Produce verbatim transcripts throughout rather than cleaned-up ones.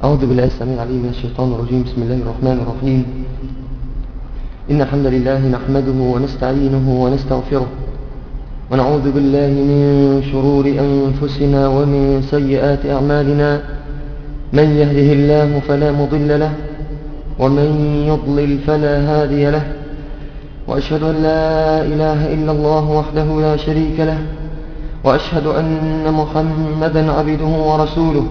أعوذ بالله السميع العليم من الشيطان الرجيم. بسم الله الرحمن الرحيم. إن الحمد لله نحمده ونستعينه ونستغفره، ونعوذ بالله من شرور أنفسنا ومن سيئات أعمالنا. من يهده الله فلا مضل له، ومن يضلل فلا هادي له، وأشهد أن لا إله إلا الله وحده لا شريك له، وأشهد أن محمدا عبده ورسوله.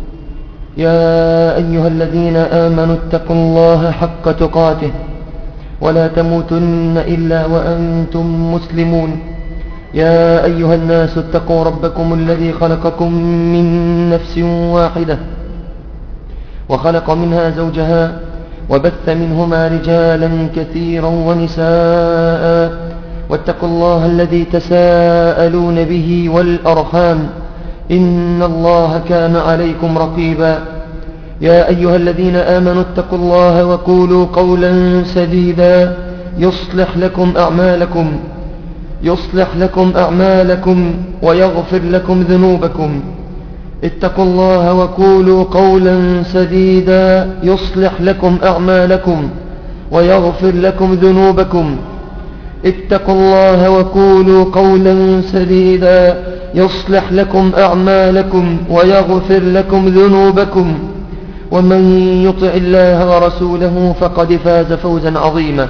يا أيها الذين آمنوا اتقوا الله حق تقاته ولا تموتن إلا وأنتم مسلمون. يا أيها الناس اتقوا ربكم الذي خلقكم من نفس واحدة وخلق منها زوجها وبث منهما رجالا كثيرا ونساء، واتقوا الله الذي تساءلون به والأرحام، إن الله كان عليكم رقيبا. يا أيها الذين آمنوا اتقوا الله وقولوا قولا سديدا يصلح لكم أعمالكم يصلح لكم أعمالكم ويغفر لكم ذنوبكم. اتقوا الله وقولوا قولا سديدا يصلح لكم أعمالكم ويغفر لكم ذنوبكم. اتقوا الله وقولوا قولا سديدا يصلح لكم أعمالكم ويغفر لكم ذنوبكم. ومن يطع الله ورسوله فقد فاز فوزا عظيما.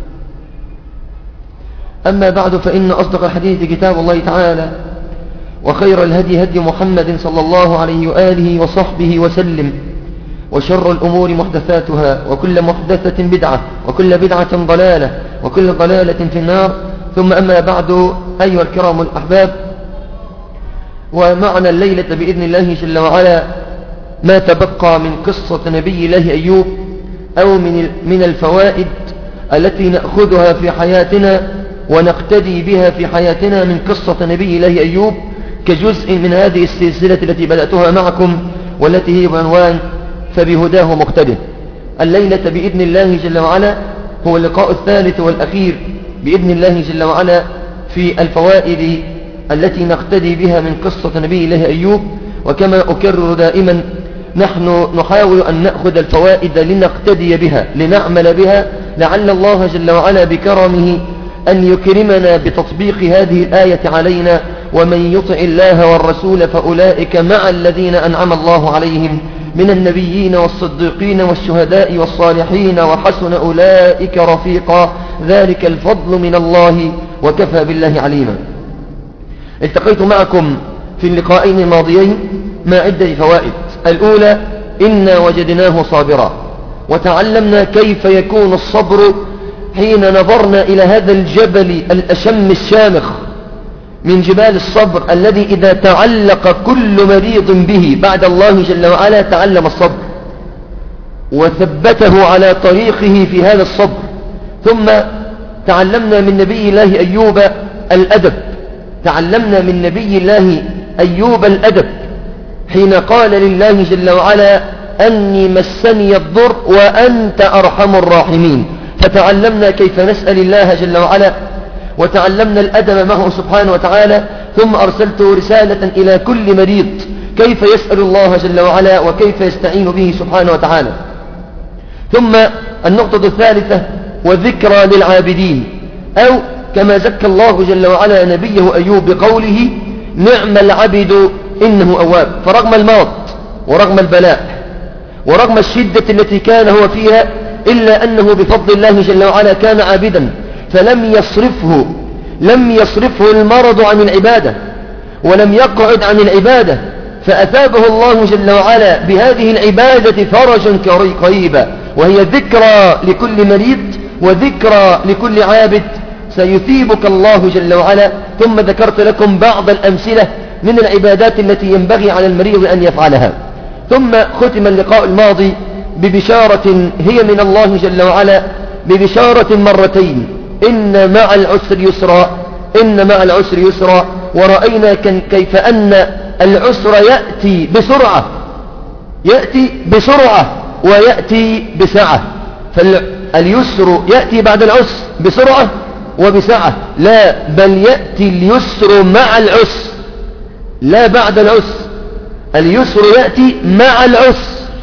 أما بعد، فإن أصدق الحديث كتاب الله تعالى، وخير الهدي هدي محمد صلى الله عليه وآله وصحبه وسلم، وشر الأمور محدثاتها، وكل محدثة بدعة، وكل بدعة ضلالة، وكل ضلالة في النار. ثم أما بعد، أيها الكرام الأحباب، ومعنا الليلة بإذن الله جل وعلا ما تبقى من قصة نبي الله أيوب، أو من من الفوائد التي نأخذها في حياتنا ونقتدي بها في حياتنا من قصة نبي الله أيوب، كجزء من هذه السلسلة التي بدأتها معكم، والتي هي بعنوان فبهداه مقتده. الليلة بإذن الله جل وعلا هو اللقاء الثالث والأخير بإذن الله جل وعلا في الفوائد التي نقتدي بها من قصة نبي الله أيوب. وكما أكرر دائما، نحن نحاول أن نأخذ الفوائد لنقتدي بها، لنعمل بها، لعل الله جل وعلا بكرمه أن يكرمنا بتطبيق هذه الآية علينا. ومن يطع الله والرسول فأولئك مع الذين أنعم الله عليهم من النبيين والصديقين والشهداء والصالحين، وحسن أولئك رفيقا، ذلك الفضل من الله وكفى بالله عليما. التقيت معكم في اللقاءين الماضيين مع عدة فوائد. الأولى، إنا وجدناه صابرا، وتعلمنا كيف يكون الصبر حين نظرنا إلى هذا الجبل الأشم الشامخ من جبال الصبر، الذي إذا تعلق كل مريض به بعد الله جل وعلا تعلم الصبر وثبته على طريقه في هذا الصبر. ثم تعلمنا من نبي الله أيوب الأدب، تعلمنا من نبي الله أيوب الأدب حين قال لله جل وعلا أني مسني الضر وأنت أرحم الراحمين، فتعلمنا كيف نسأل الله جل وعلا، وتعلمنا الأدب معه سبحانه وتعالى. ثم أرسلت رسالة إلى كل مريض كيف يسأل الله جل وعلا وكيف يستعين به سبحانه وتعالى. ثم النقطة الثالثة، وذكرى للعابدين، أو كما زكى الله جل وعلا نبيه أيوب بقوله نعم العبد إنه أواب. فرغم المرض ورغم البلاء ورغم الشدة التي كان هو فيها، إلا أنه بفضل الله جل وعلا كان عابدا، فلم يصرفه لم يصرفه المرض عن العبادة، ولم يقعد عن العبادة، فأثابه الله جل وعلا بهذه العبادة فرجا قريبا، وهي ذكرى لكل مريض وذكرى لكل عابد سيثيبك الله جل وعلا. ثم ذكرت لكم بعض الأمثلة من العبادات التي ينبغي على المريض أن يفعلها. ثم ختم اللقاء الماضي ببشارة هي من الله جل وعلا، ببشارة مرتين، إن مع العسر يسرا، إن مع العسر يسرا. ورأينا كيف أن العسر يأتي بسرعة، يأتي بسرعة ويأتي بسعة. فاليسر يأتي بعد العسر بسرعة وبسعة، لا، بل يأتي اليسر مع العسر لا بعد العسر. اليسر يأتي مع العسر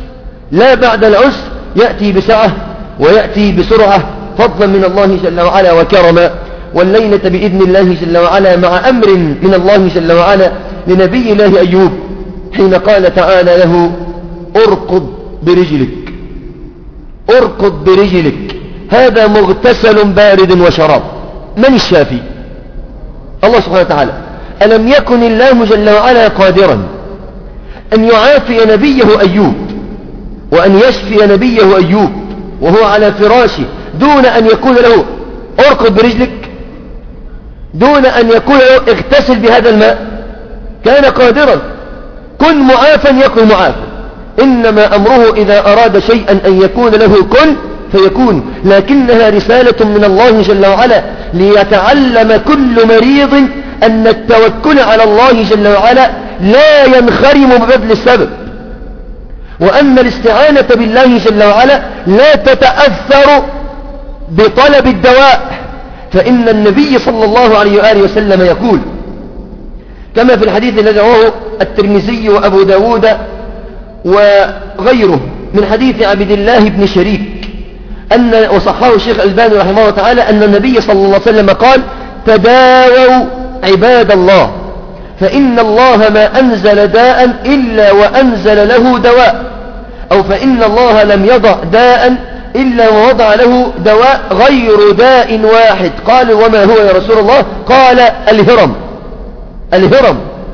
لا بعد العسر يأتي بسعة ويأتي بسرعة فضلا من الله جل وعلا وكرما. والليلة بإذن الله جل وعلا مع أمر من الله جل وعلا لنبي الله أيوب حين قال تعالى له اركض برجلك اركض برجلك هذا مغتسل بارد وشراب. من الشافي؟ الله سبحانه وتعالى. ألم يكن الله جل وعلا قادرا أن يعافي نبيه أيوب وأن يشفي نبيه أيوب وهو على فراشه دون أن يقول له اركض برجلك، دون أن يقول له اغتسل بهذا الماء؟ كان قادرا. كن معافا يكن معافا، إنما أمره إذا أراد شيئا أن يكون له كن فيكون. لكنها رسالة من الله جل وعلا ليتعلم كل مريض أن التوكل على الله جل وعلا لا ينخرم ببذل السبب، وأن الاستعانة بالله جل وعلا لا تتأثر بطلب الدواء. فإن النبي صلى الله عليه وآله وسلم يقول كما في الحديث الذي رواه الترمذي وأبو داود وغيره من حديث عبد الله بن شريك أن وصححه الشيخ الألباني رحمه الله تعالى أن النبي صلى الله عليه وسلم قال تداووا عباد الله فإن الله ما أنزل داء إلا وأنزل له دواء، أو فإن الله لم يضع داء إلا ووضع له دواء غير داء واحد. قال وما هو يا رسول الله؟ قال الهرم. الهرم.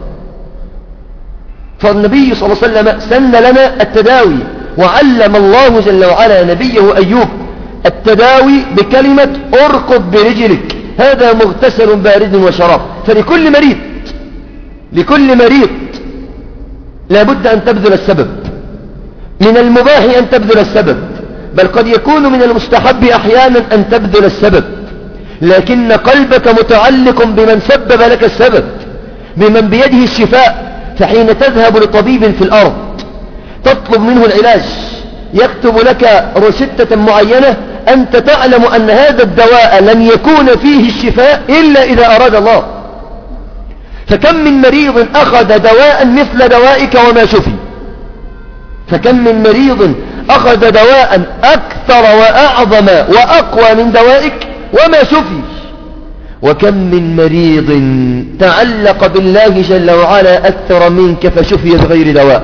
فالنبي صلى الله عليه وسلم سن لنا التداوي، وعلم الله جل وعلا نبيه أيوب التداوي بكلمة اركض برجلك هذا مغتسل بارد وشراب. فلكل مريض لكل مريض لابد أن تبذل السبب. من المباح أن تبذل السبب، بل قد يكون من المستحب أحيانا أن تبذل السبب، لكن قلبك متعلق بمن سبب لك السبب، بمن بيده الشفاء. فحين تذهب لطبيب في الأرض تطلب منه العلاج يكتب لك روشتة معينة، أنت تعلم أن هذا الدواء لن يكون فيه الشفاء إلا إذا أراد الله. فكم من مريض أخذ دواء مثل دوائك وما شفي، فكم من مريض أخذ دواء أكثر وأعظم وأقوى من دوائك وما شفي. وكم من مريض تعلق بالله جل وعلا أكثر منك فشفي بغير دواء.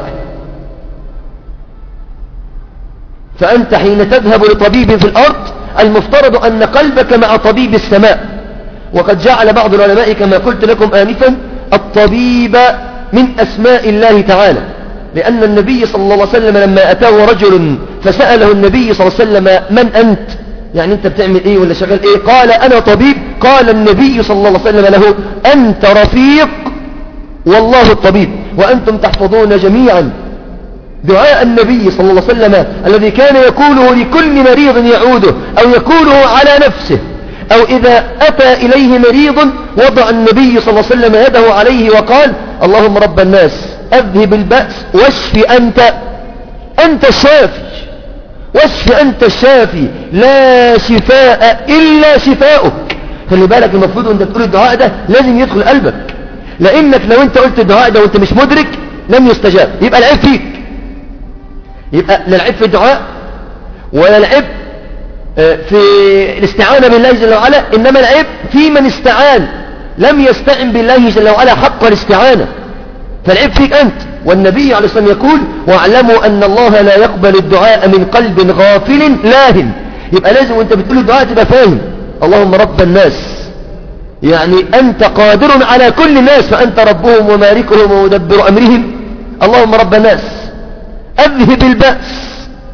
فأنت حين تذهب لطبيب في الأرض المفترض أن قلبك مع طبيب السماء. وقد جعل بعض العلماء كما قلت لكم آنفا الطبيب من أسماء الله تعالى، لأن النبي صلى الله عليه وسلم لما أتاه رجل فسأله النبي صلى الله عليه وسلم من أنت؟ يعني أنت بتعمل إيه ولا شغال إيه؟ قال أنا طبيب. قال النبي صلى الله عليه وسلم له أنت رفيق والله الطبيب. وأنتم تحفظون جميعا دعاء النبي صلى الله عليه وسلم الذي كان يقوله لكل مريض يعوده أو يقوله على نفسه، أو إذا أتى إليه مريض وضع النبي صلى الله عليه وسلم يده عليه وقال اللهم رب الناس أذهب البأس واشف أنت أنت الشافي، واشف أنت الشافي لا شفاء إلا شفاؤك. خلي بالك المفروض أنت تقول الدعاء ده لازم يدخل قلبك، لأنك لو أنت قلت الدعاء ده وأنت مش مدرك لم يستجاب، يبقى العيب فيك. يبقى لا العيب في الدعاء ولا العيب في الاستعانة بالله جل وعلا، إنما العيب في من استعان لم يستعن بالله جل وعلا حق الاستعانة، فالعيب فيك أنت. والنبي عليه الصلاة والسلام يقول واعلموا أن الله لا يقبل الدعاء من قلب غافل لاهٍ. يبقى لازم وانت بتقول الدعاء تبقى فاهم اللهم رب الناس، يعني أنت قادر على كل الناس فأنت ربهم ومالكهم ومدبر أمرهم. اللهم رب الناس أذهب البأس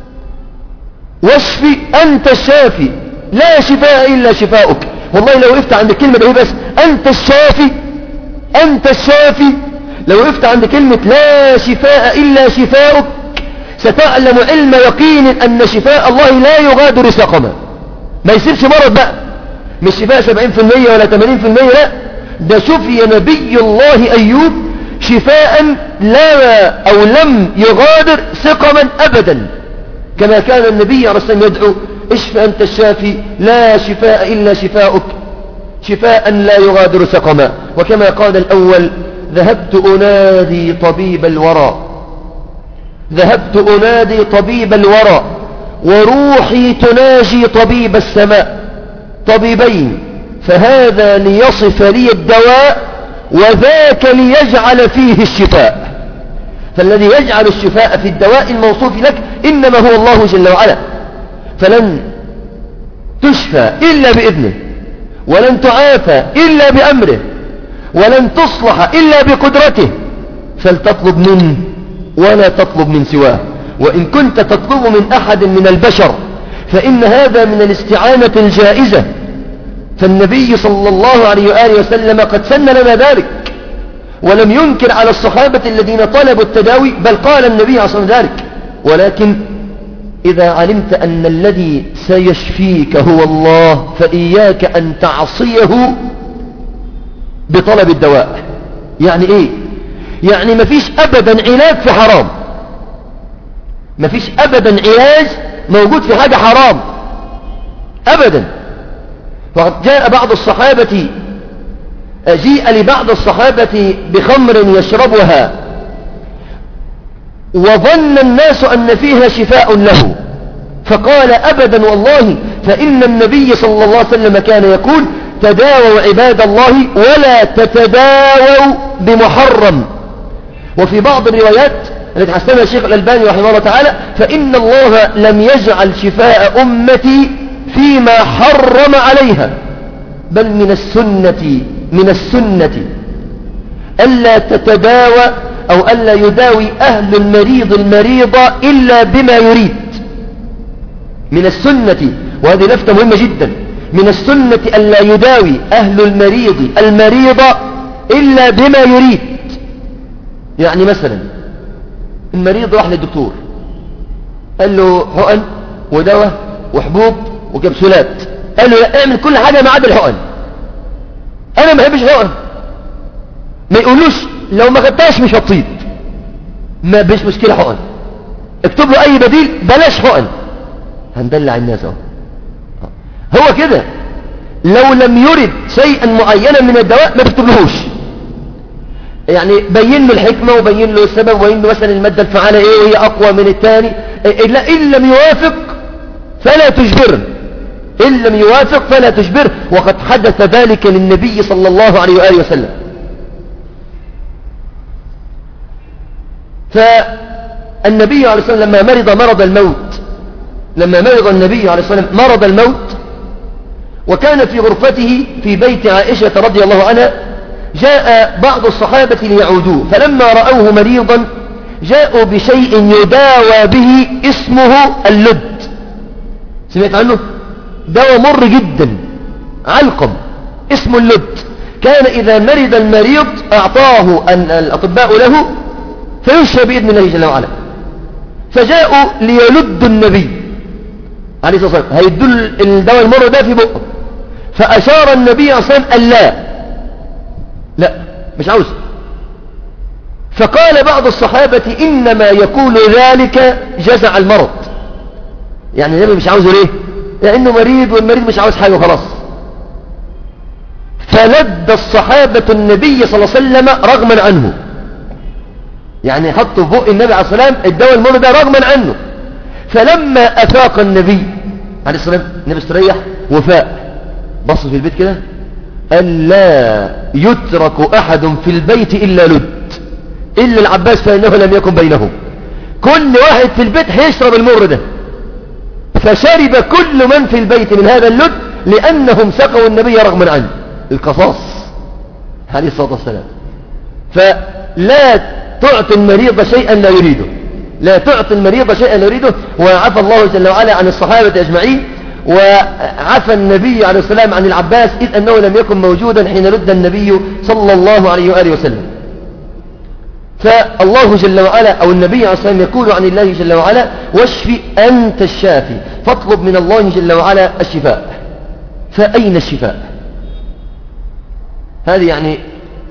واشفي أنت الشافي لا شفاء إلا شفاؤك. والله لو وقفت عند الكلمة دي بس أنت الشافي أنت الشافي، لو وقفت عند كلمة لا شفاء إلا شفاؤك ستعلم علم يقين أن شفاء الله لا يغادر سقما. ما يصيرش مرض بقى، مش شفاء سبعين في المية ولا ثمانين في المية، لا، ده شفي نبي الله أيوب شفاء لا أو لم يغادر سقما أبدا، كما كان النبي عليه الصلاة والسلام يدعو اشف أنت الشافي لا شفاء إلا شفاؤك شفاء لا يغادر سقما. وكما قال الأول ذهبت أنادي طبيب الورى ذهبت أنادي طبيب الورى وروحي تناجي طبيب السماء، طبيبين فهذا ليصف لي الدواء وذاك ليجعل فيه الشفاء. فالذي يجعل الشفاء في الدواء الموصوف لك إنما هو الله جل وعلا، فلن تشفى إلا بإذنه، ولن تعافى إلا بأمره، ولن تصلح إلا بقدرته، فلتطلب منه ولا تطلب من سواه. وإن كنت تطلب من أحد من البشر فإن هذا من الاستعانة الجائزة، فالنبي صلى الله عليه وآله وسلم قد سن لنا ذلك ولم ينكر على الصحابة الذين طلبوا التداوي، بل قال النبي عصر ذلك. ولكن إذا علمت أن الذي سيشفيك هو الله فإياك أن تعصيه بطلب الدواء. يعني إيه؟ يعني مفيش أبدا علاج في حرام، مفيش أبدا علاج موجود في حاجة حرام أبدا. وقد جاء بعض الصحابة جيء لبعض الصحابة بخمر يشربها وظن الناس أن فيها شفاء له، فقال أبدا والله، فإن النبي صلى الله عليه وسلم كان يقول تداووا عباد الله ولا تتداووا بمحرم. وفي بعض الروايات التي حسنها الشيخ الألباني رحمه الله تعالى فإن الله لم يجعل شفاء أمتي فيما حرم عليها، بل من السنة من السنة ألا تتداوى أو ألا يداوي أهل المريض المريضة إلا بما يريد. من السنة، وهذه لفتة مهمة جدا، من السنة ألا يداوي أهل المريض المريضة إلا بما يريد. يعني مثلا المريض راح للدكتور قال له حقن ودواء وحبوب وكبسولات، قال له لا اعمل كل حاجة ما عدا الحقن، انا ما بحبش حقن. ما يقولوش لو ما خدتهاش مش هتطيب، ما بيش مشكلة حقن، اكتب له اي بديل، بلاش حقن. هندلع الناس اهو. هو كده لو لم يرد شيئا معينا من الدواء ما تكتبلهوش، يعني بين له الحكمة وبين له السبب وبين له مثلا المادة الفعالة ايه وهي اقوى من الثاني. إلا إن لم يوافق فلا تجبر، إن لم يوافق فلا تجبر، وقد حدث ذلك للنبي صلى الله عليه وآله وسلم. فالنبي عليه الصلاة والسلام لما مرض مرض الموت لما مرض النبي عليه الصلاة والسلام مرض الموت وكان في غرفته في بيت عائشة رضي الله عنها، جاء بعض الصحابة ليعودوه، فلما رأوه مريضا جاءوا بشيء يداوى به اسمه اللد. سمعت عنه؟ دواء مر جدا، علقم اسمه اللد. كان إذا مرض المريض أعطاه الأطباء له فيشفى بإذن الله جل وعلا. فجاءوا ليلدوا النبي عليه الصلاة والسلام، هيدوا الدواء المر ده في بقه، فأشار النبي عليه الصلاة والسلام لا لا مش عاوز. فقال بعض الصحابة إنما يقول ذلك جزع المرض، يعني النبي مش عاوزه ليه؟ لأنه مريض والمريض مش عاوز حاجة وخلاص. فلد الصحابة النبي صلى الله عليه وسلم رغما عنه، يعني حطوا في بق النبي عليه الصلاة والسلام الدواء المر ده رغما عنه. فلما أفاق النبي عليه الصلاة والسلام، النبي استريح وفاق، بص في البيت كده قال لا يترك أحد في البيت إلا لد إلا العباس فإنه لم يكن بينهم. كل واحد في البيت هيشرب المر ده. فشرب كل من في البيت من هذا اللد لأنهم سقوا النبي رغما عنه، القصاص عليه الصلاة والسلام. فلا تعطي المريض شيئا لا يريده، لا تعطي المريض شيئا لا يريده. وعفى الله جل وعلا عن الصحابة أجمعين، وعفى النبي عليه السلام عن العباس إذ أنه لم يكن موجودا حين لد النبي صلى الله عليه وآله وسلم. فالله جل وعلا أو النبي عليه الصلاة والسلام يقول عن الله جل وعلا واشفي أنت الشافي، فاطلب من الله جل وعلا الشفاء. فأين الشفاء؟ هذه يعني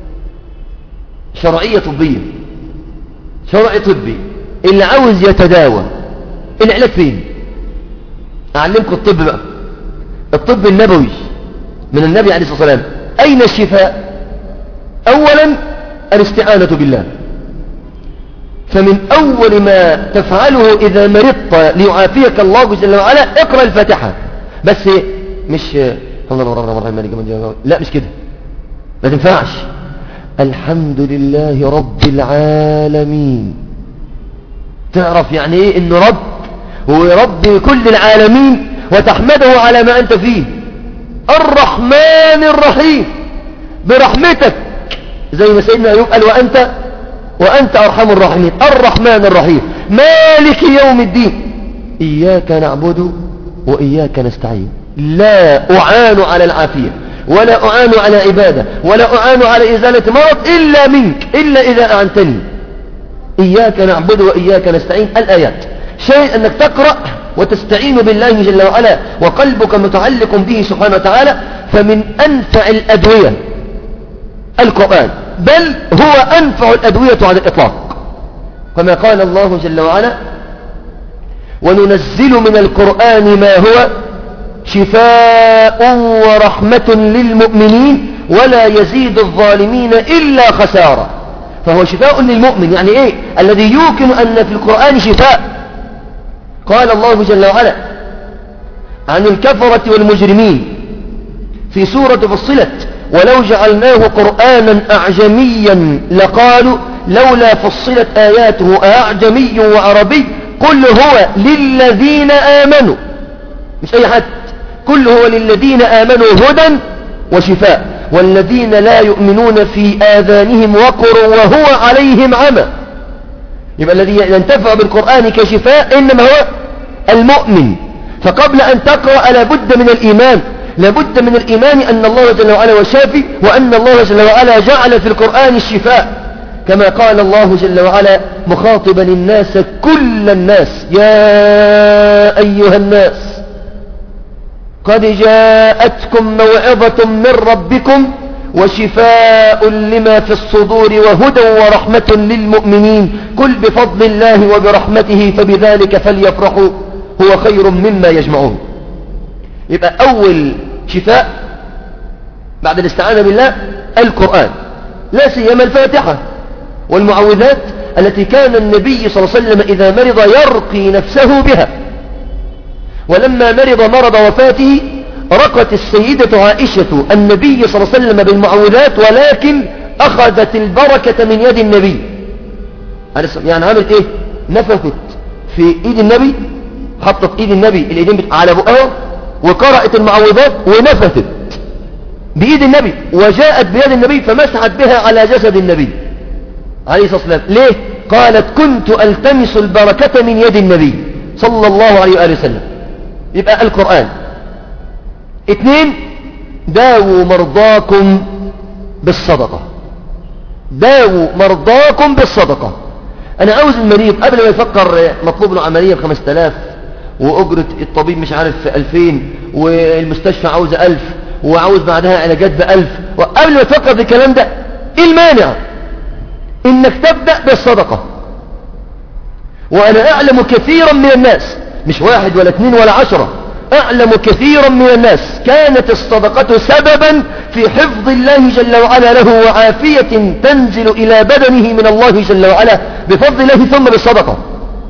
شرعية طبية، شرع طبي. اللي عاوز يتداوى العلاج فين؟ أعلمكم الطب بقى، الطب النبوي من النبي عليه الصلاة والسلام. أين الشفاء؟ أولا الاستعانة بالله، فمن أول ما تفعله إذا مرضت ليعافيك الله جل وعلا اقرأ الفاتحة. بس مش لا مش كده، ما تنفعش. الحمد لله رب العالمين. تعرف يعني ايه انه رب، هو رب كل العالمين، وتحمده على ما انت فيه. الرحمن الرحيم، برحمتك، زي ما سيدنا أيوب قال وأنت وأنت أرحم الراحمين. الرحمن الرحيم، مالك يوم الدين، إياك نعبد وإياك نستعين. لا أعان على العافية، ولا أعان على عبادة، ولا أعان على إزالة مرض إلا منك، إلا إذا أعنتني. إياك نعبد وإياك نستعين. الآيات شيء أنك تقرأ وتستعين بالله جل وعلا وقلبك متعلق به سبحانه وتعالى. فمن أنفع الأدوية القرآن، بل هو أنفع الأدوية على الإطلاق، كما قال الله جل وعلا وننزل من القرآن ما هو شفاء ورحمة للمؤمنين ولا يزيد الظالمين إلا خسارة. فهو شفاء للمؤمن، يعني إيه؟ الذي يوقن أن في القرآن شفاء. قال الله جل وعلا عن الكفرة والمجرمين في سورة فصلت ولو جعلناه قرآنا أعجميا لقالوا لولا فصلت آياته أعجمي وعربي قل هو للذين آمنوا، مش أي حد، كل هو للذين آمنوا هدى وشفاء والذين لا يؤمنون في آذانهم وقر وهو عليهم عمى. يبقى الذي ينتفع بالقرآن كشفاء إنما هو المؤمن. فقبل أن تقرأ لابد من الإيمان، لابد من الإيمان أن الله جل وعلا هو الشافي، وأن الله جل وعلا جعل في القرآن الشفاء، كما قال الله جل وعلا مخاطبا الناس كل الناس يا أيها الناس قد جاءتكم موعظة من ربكم وشفاء لما في الصدور وهدى ورحمة للمؤمنين قل بفضل الله وبرحمته فبذلك فليفرحوا هو خير مما يجمعون. يبقى أول شفاء بعد الاستعانة بالله القرآن، لا سيما الفاتحة والمعوذات التي كان النبي صلى الله عليه وسلم إذا مرض يرقي نفسه بها. ولما مرض مرض وفاته رقت السيدة عائشة النبي صلى الله عليه وسلم بالمعوذات، ولكن أخذت البركة من يد النبي. يعني عملت إيه؟ نفثت في إيد النبي، حطت إيد النبي الإيدين على بقها وقرأت المعوذات ونفثت بإيد النبي وجاءت بيد النبي فمسحت بها على جسد النبي عليه الصلاة والسلام. ليه؟ قالت كنت ألتمس البركة من يد النبي صلى الله عليه وآله وسلم. يبقى القرآن. اثنين، داووا مرضاكم بالصدقة، داووا مرضاكم بالصدقة. أنا عاوز المريض قبل ما يفكر مطلوب له عملية بخمسة آلاف وأجرة الطبيب مش عارف ألفين والمستشفى عاوزة ألف وعاوز بعدها علاجات بألف، وقبل ما تفكر في الكلام ده إيه المانع إنك تبدأ بالصدقة؟ وأنا أعلم كثيرا من الناس، مش واحد ولا اثنين ولا عشرة، أعلم كثيرا من الناس كانت الصدقة سببا في حفظ الله جل وعلا له وعافية تنزل إلى بدنه من الله جل وعلا بفضل الله ثم بالصدقة.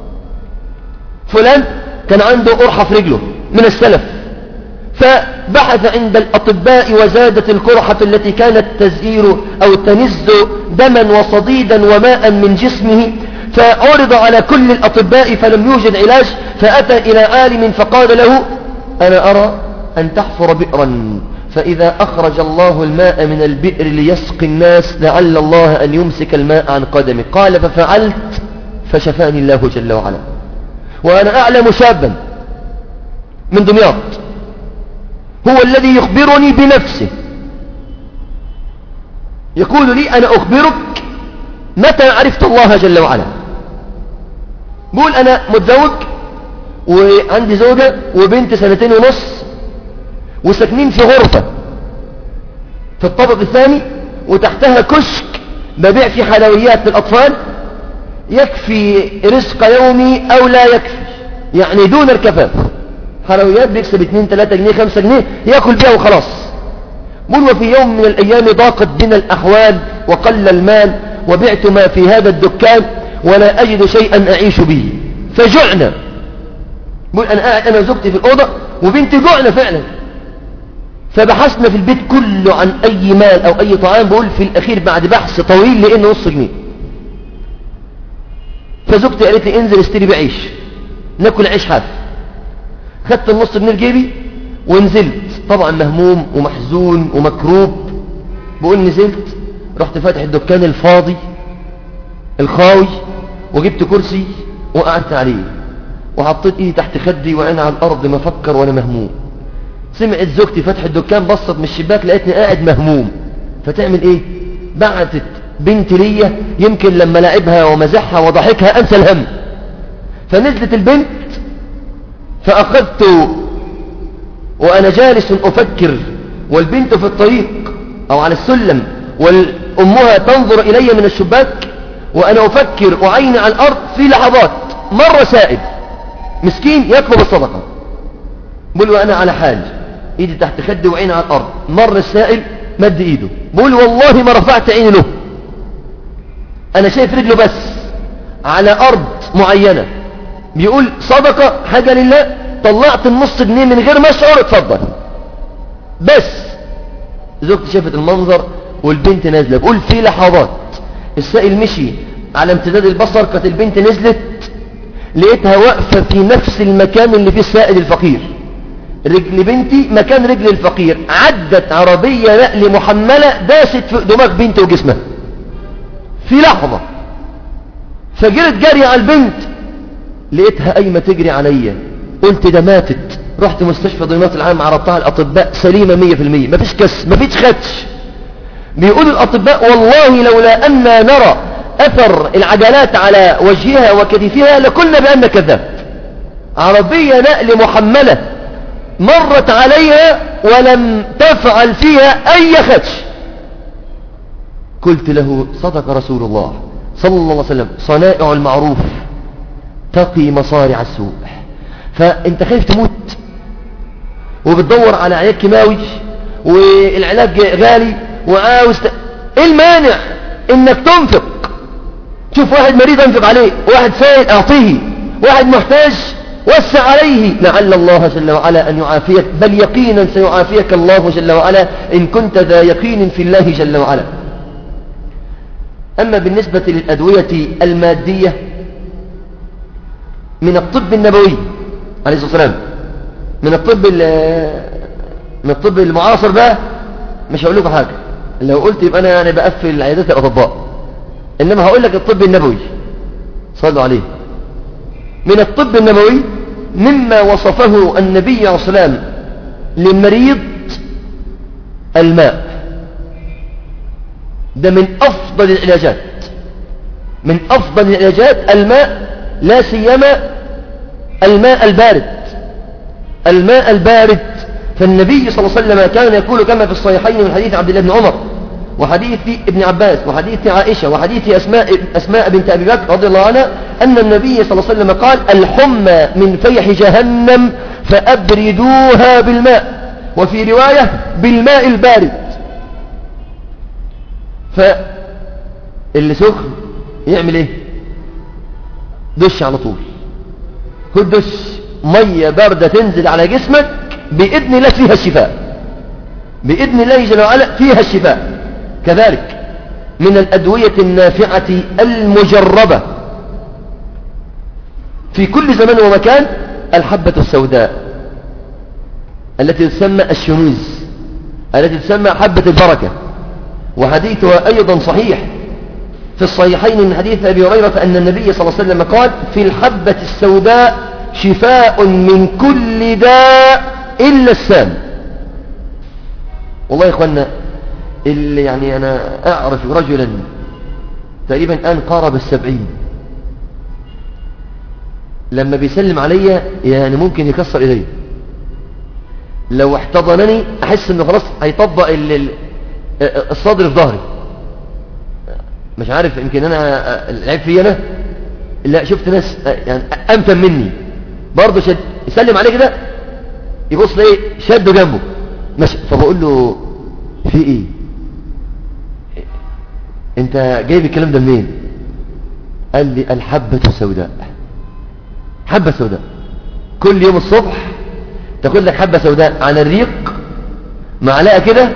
فلان كان عنده قرحة في رجله من السلف، فبحث عند الأطباء وزادت القرحة التي كانت تزير أو تنز دما وصديدا وماء من جسمه، فعرض على كل الأطباء فلم يوجد علاج، فأتى إلى عالم فقال له أنا أرى أن تحفر بئرا فإذا أخرج الله الماء من البئر ليسقي الناس لعل الله أن يمسك الماء عن قدمه. قال ففعلت فشفاني الله جل وعلا. وأنا أعلم شابا من دمياط هو الذي يخبرني بنفسه، يقول لي أنا أخبرك متى عرفت الله جل وعلا. بقول أنا متزوج وعندي زوجة وبنت سنتين ونص وساكنين في غرفة في الطابق الثاني وتحتها كشك ببيع فيه حلويات للأطفال يكفي رزق يومي أو لا يكفي، يعني دون الكفاف، حلويات بيكسب اتنين تلاتة جنيه خمسة جنيه يأكل بيها وخلاص. بقول وفي يوم من الأيام ضاقت بنا الأحوال وقل المال وبعت ما في هذا الدكان ولا أجد شيئا أعيش به، فجعنا. بقول أنا قاعد أنا وزوجتي في الأوضة وبنتي جعنا فعلا، فبحثنا في البيت كله عن أي مال أو أي طعام. بقول في الأخير بعد بحث طويل لأنه نص جنيه. فزوجتي قالت لي انزل اشتري بعيش ناكل عيش حاف. خدت النص جنيه جيبي ونزلت، طبعا مهموم ومحزون ومكروب. بقول نزلت رحت فاتح الدكان الفاضي الخاوي وجبت كرسي وقعدت عليه وحطيت ايدي تحت خدي وعين على الارض ما افكر وانا مهموم. سمعت زوجتي فتح الدكان، بصت من الشباك لقيتني قاعد مهموم. فتعمل ايه؟ بعتت بنتي ليا يمكن لما لعبها ومزحها وضحكها انسى الهم. فنزلت البنت فاخذت وانا جالس افكر والبنت في الطريق او على السلم وامها تنظر الي من الشباك وانا افكر وعيني على الارض. في لحظات مر سائل مسكين يطلب الصدقة، بقول وانا على حال ايدي تحت خدي وعيني على الارض. مر السائل مد ايده، بقول والله ما رفعت عيني له، انا شايف رجله بس على ارض معينة. بيقول صدقة حاجة لله. طلعت النص جنيه من غير ما اشعر، اتفضل. بس زوجتي شافت المنظر والبنت نازلة. بقول في لحظات السائل مشي على امتداد البصر، كانت البنت نزلت لقيتها واقفة في نفس المكان اللي فيه السائل الفقير. رجل بنتي مكان رجل الفقير. عدت عربية نقل محملة داست في دماغ بنتي وجسمها في لحظة. فجرت جري على البنت لقيتها قايمة تجري عليا. قلت ده ماتت. رحت مستشفى دمياط العام عرضتها الأطباء سليمة مية في المية، مفيش كس مفيش خدش. بيقول الأطباء والله لولا أننا نرى أثر العجلات على وجهها وكتفها لكنا بأن كذاب. عربية نقل محملة مرت عليها ولم تفعل فيها أي خدش. قلت له صدق رسول الله صلى الله عليه وسلم صنائع المعروف تقي مصارع السوء. فانت خايف تموت وبتدور على علاج كيماوي والعلاج غالي وعاوز ت... ايه المانع انك تنفق؟ شوف واحد مريض انفق عليه، واحد سائل اعطيه، واحد محتاج وسع عليه، لعل الله جل وعلا ان يعافيك، بل يقينا سيعافيك الله جل وعلا ان كنت ذا يقين في الله جل وعلا. اما بالنسبة للادوية المادية من الطب النبوي عليه الصلاة والسلام، من الطب من الطب المعاصر بقى مش هقول لكم حاجة. لو قلت يبقى انا يعني بقفل عيادات الاطباء، انما هقول لك الطب النبوي صلوا عليه. من الطب النبوي مما وصفه النبي عليه الصلاة والسلام للمريض الماء. ده من افضل العلاجات، من افضل العلاجات الماء، لا سيما الماء البارد. الماء البارد فالنبي صلى الله عليه وسلم كان يقول كما في الصحيحين من حديث عبد الله بن عمر وحديث ابن عباس وحديث عائشة وحديث أسماء, أسماء بنت أبي بكر رضي الله عنها أن النبي صلى الله عليه وسلم قال الحمى من فيح جهنم فأبردوها بالماء، وفي رواية بالماء البارد. فاللي سخن يعمل ايه؟ دش على طول. خد دش مية باردة تنزل على جسمك بإذن الله فيها الشفاء، بإذن الله جل وعلا فيها الشفاء. كذلك من الأدوية النافعة المجربة في كل زمان ومكان الحبة السوداء التي تسمى الشنوز، التي تسمى حبة البركة، وحديثها أيضا صحيح في الصحيحين من حديث أبي هريرة أن النبي صلى الله عليه وسلم قال في الحبة السوداء شفاء من كل داء إلا السام. والله يا إخوانا اللي يعني أنا أعرف رجلا تقريبا الآن قارب السبعين، لما بيسلم علي يعني ممكن يكسر إيدي، لو احتضنني أحس أنه خلاص هيطبق الصدر في ظهري. مش عارف يمكن أنا العيب فيه أنا، لا شفت ناس يعني أمتن مني برضه شد يسلم عليه كده يبص ليه شده جنبه ماشي. فبقول له في ايه؟ انت جايب الكلام ده منين؟ قال لي الحبة سوداء، حبة سوداء كل يوم الصبح تاخد لك حبة سوداء على الريق معلقة كده،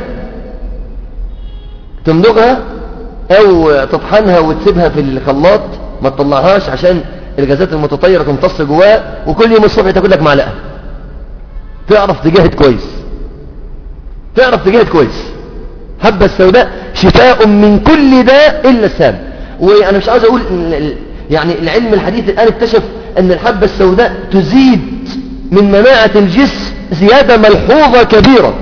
تمضغها او تطحنها وتسيبها في الخلاط ما تطلعهاش عشان الغازات المتطيرة تمتص جواها، وكل يوم الصبح تاخد لك معلقة. تعرف تجاهد كويس، تعرف تجاهد كويس. حبة السوداء شفاء من كل داء إلا السام. وأنا مش عاوز أقول يعني العلم الحديث الآن اكتشف أن الحبة السوداء تزيد من مناعة الجسم زيادة ملحوظة كبيرة،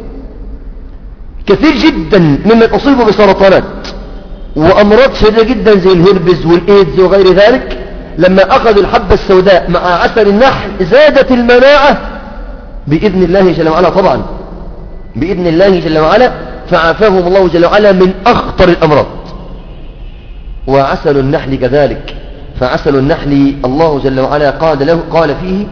كثير جدا ممن أصيبوا بسرطانات وأمراض شديدة جدا زي الهربز والإيدز وغير ذلك، لما أخذوا الحبة السوداء مع عسل النحل زادت المناعة بإذن الله جل وعلا، طبعا بإذن الله جل وعلا، فعافاهم الله جل وعلا من أخطر الأمراض. وعسل النحل كذلك، فعسل النحل الله جل وعلا قال له قال فيه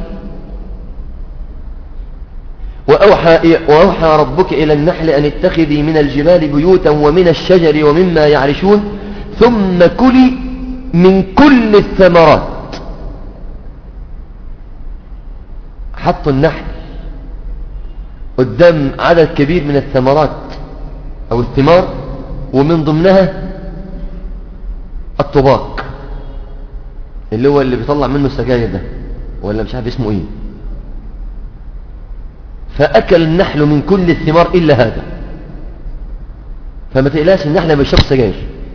وأوحى, وأوحى ربك إلى النحل أن اتخذي من الجبال بيوتا ومن الشجر ومما يعرشون ثم كلي من كل الثمرات. حطوا النحل قدام عدد كبير من الثمرات أو الثمار، ومن ضمنها الطباق اللي هو اللي بيطلع منه السجاير ده، ولا مش عارف اسمه ايه. فأكل النحل من كل الثمار إلا هذا. فما تقلاش النحل ما بيشرب سجاير،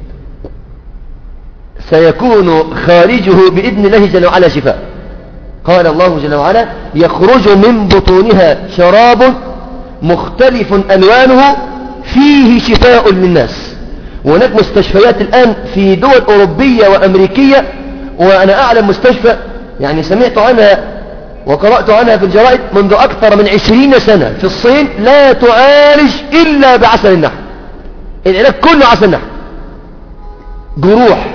سيكون خارجه بإذن الله جل وعلا شفاء. قال الله جل وعلا يخرج من بطونها شراب مختلف ألوانه فيه شفاء للناس. وهناك مستشفيات الآن في دول أوروبية وأمريكية، وأنا أعلم مستشفى يعني سمعت عنها وقرأت عنها في الجرائد منذ أكثر من عشرين سنة في الصين، لا تعالج إلا بعسل النحل. العلاج كله عسل النحل. جروح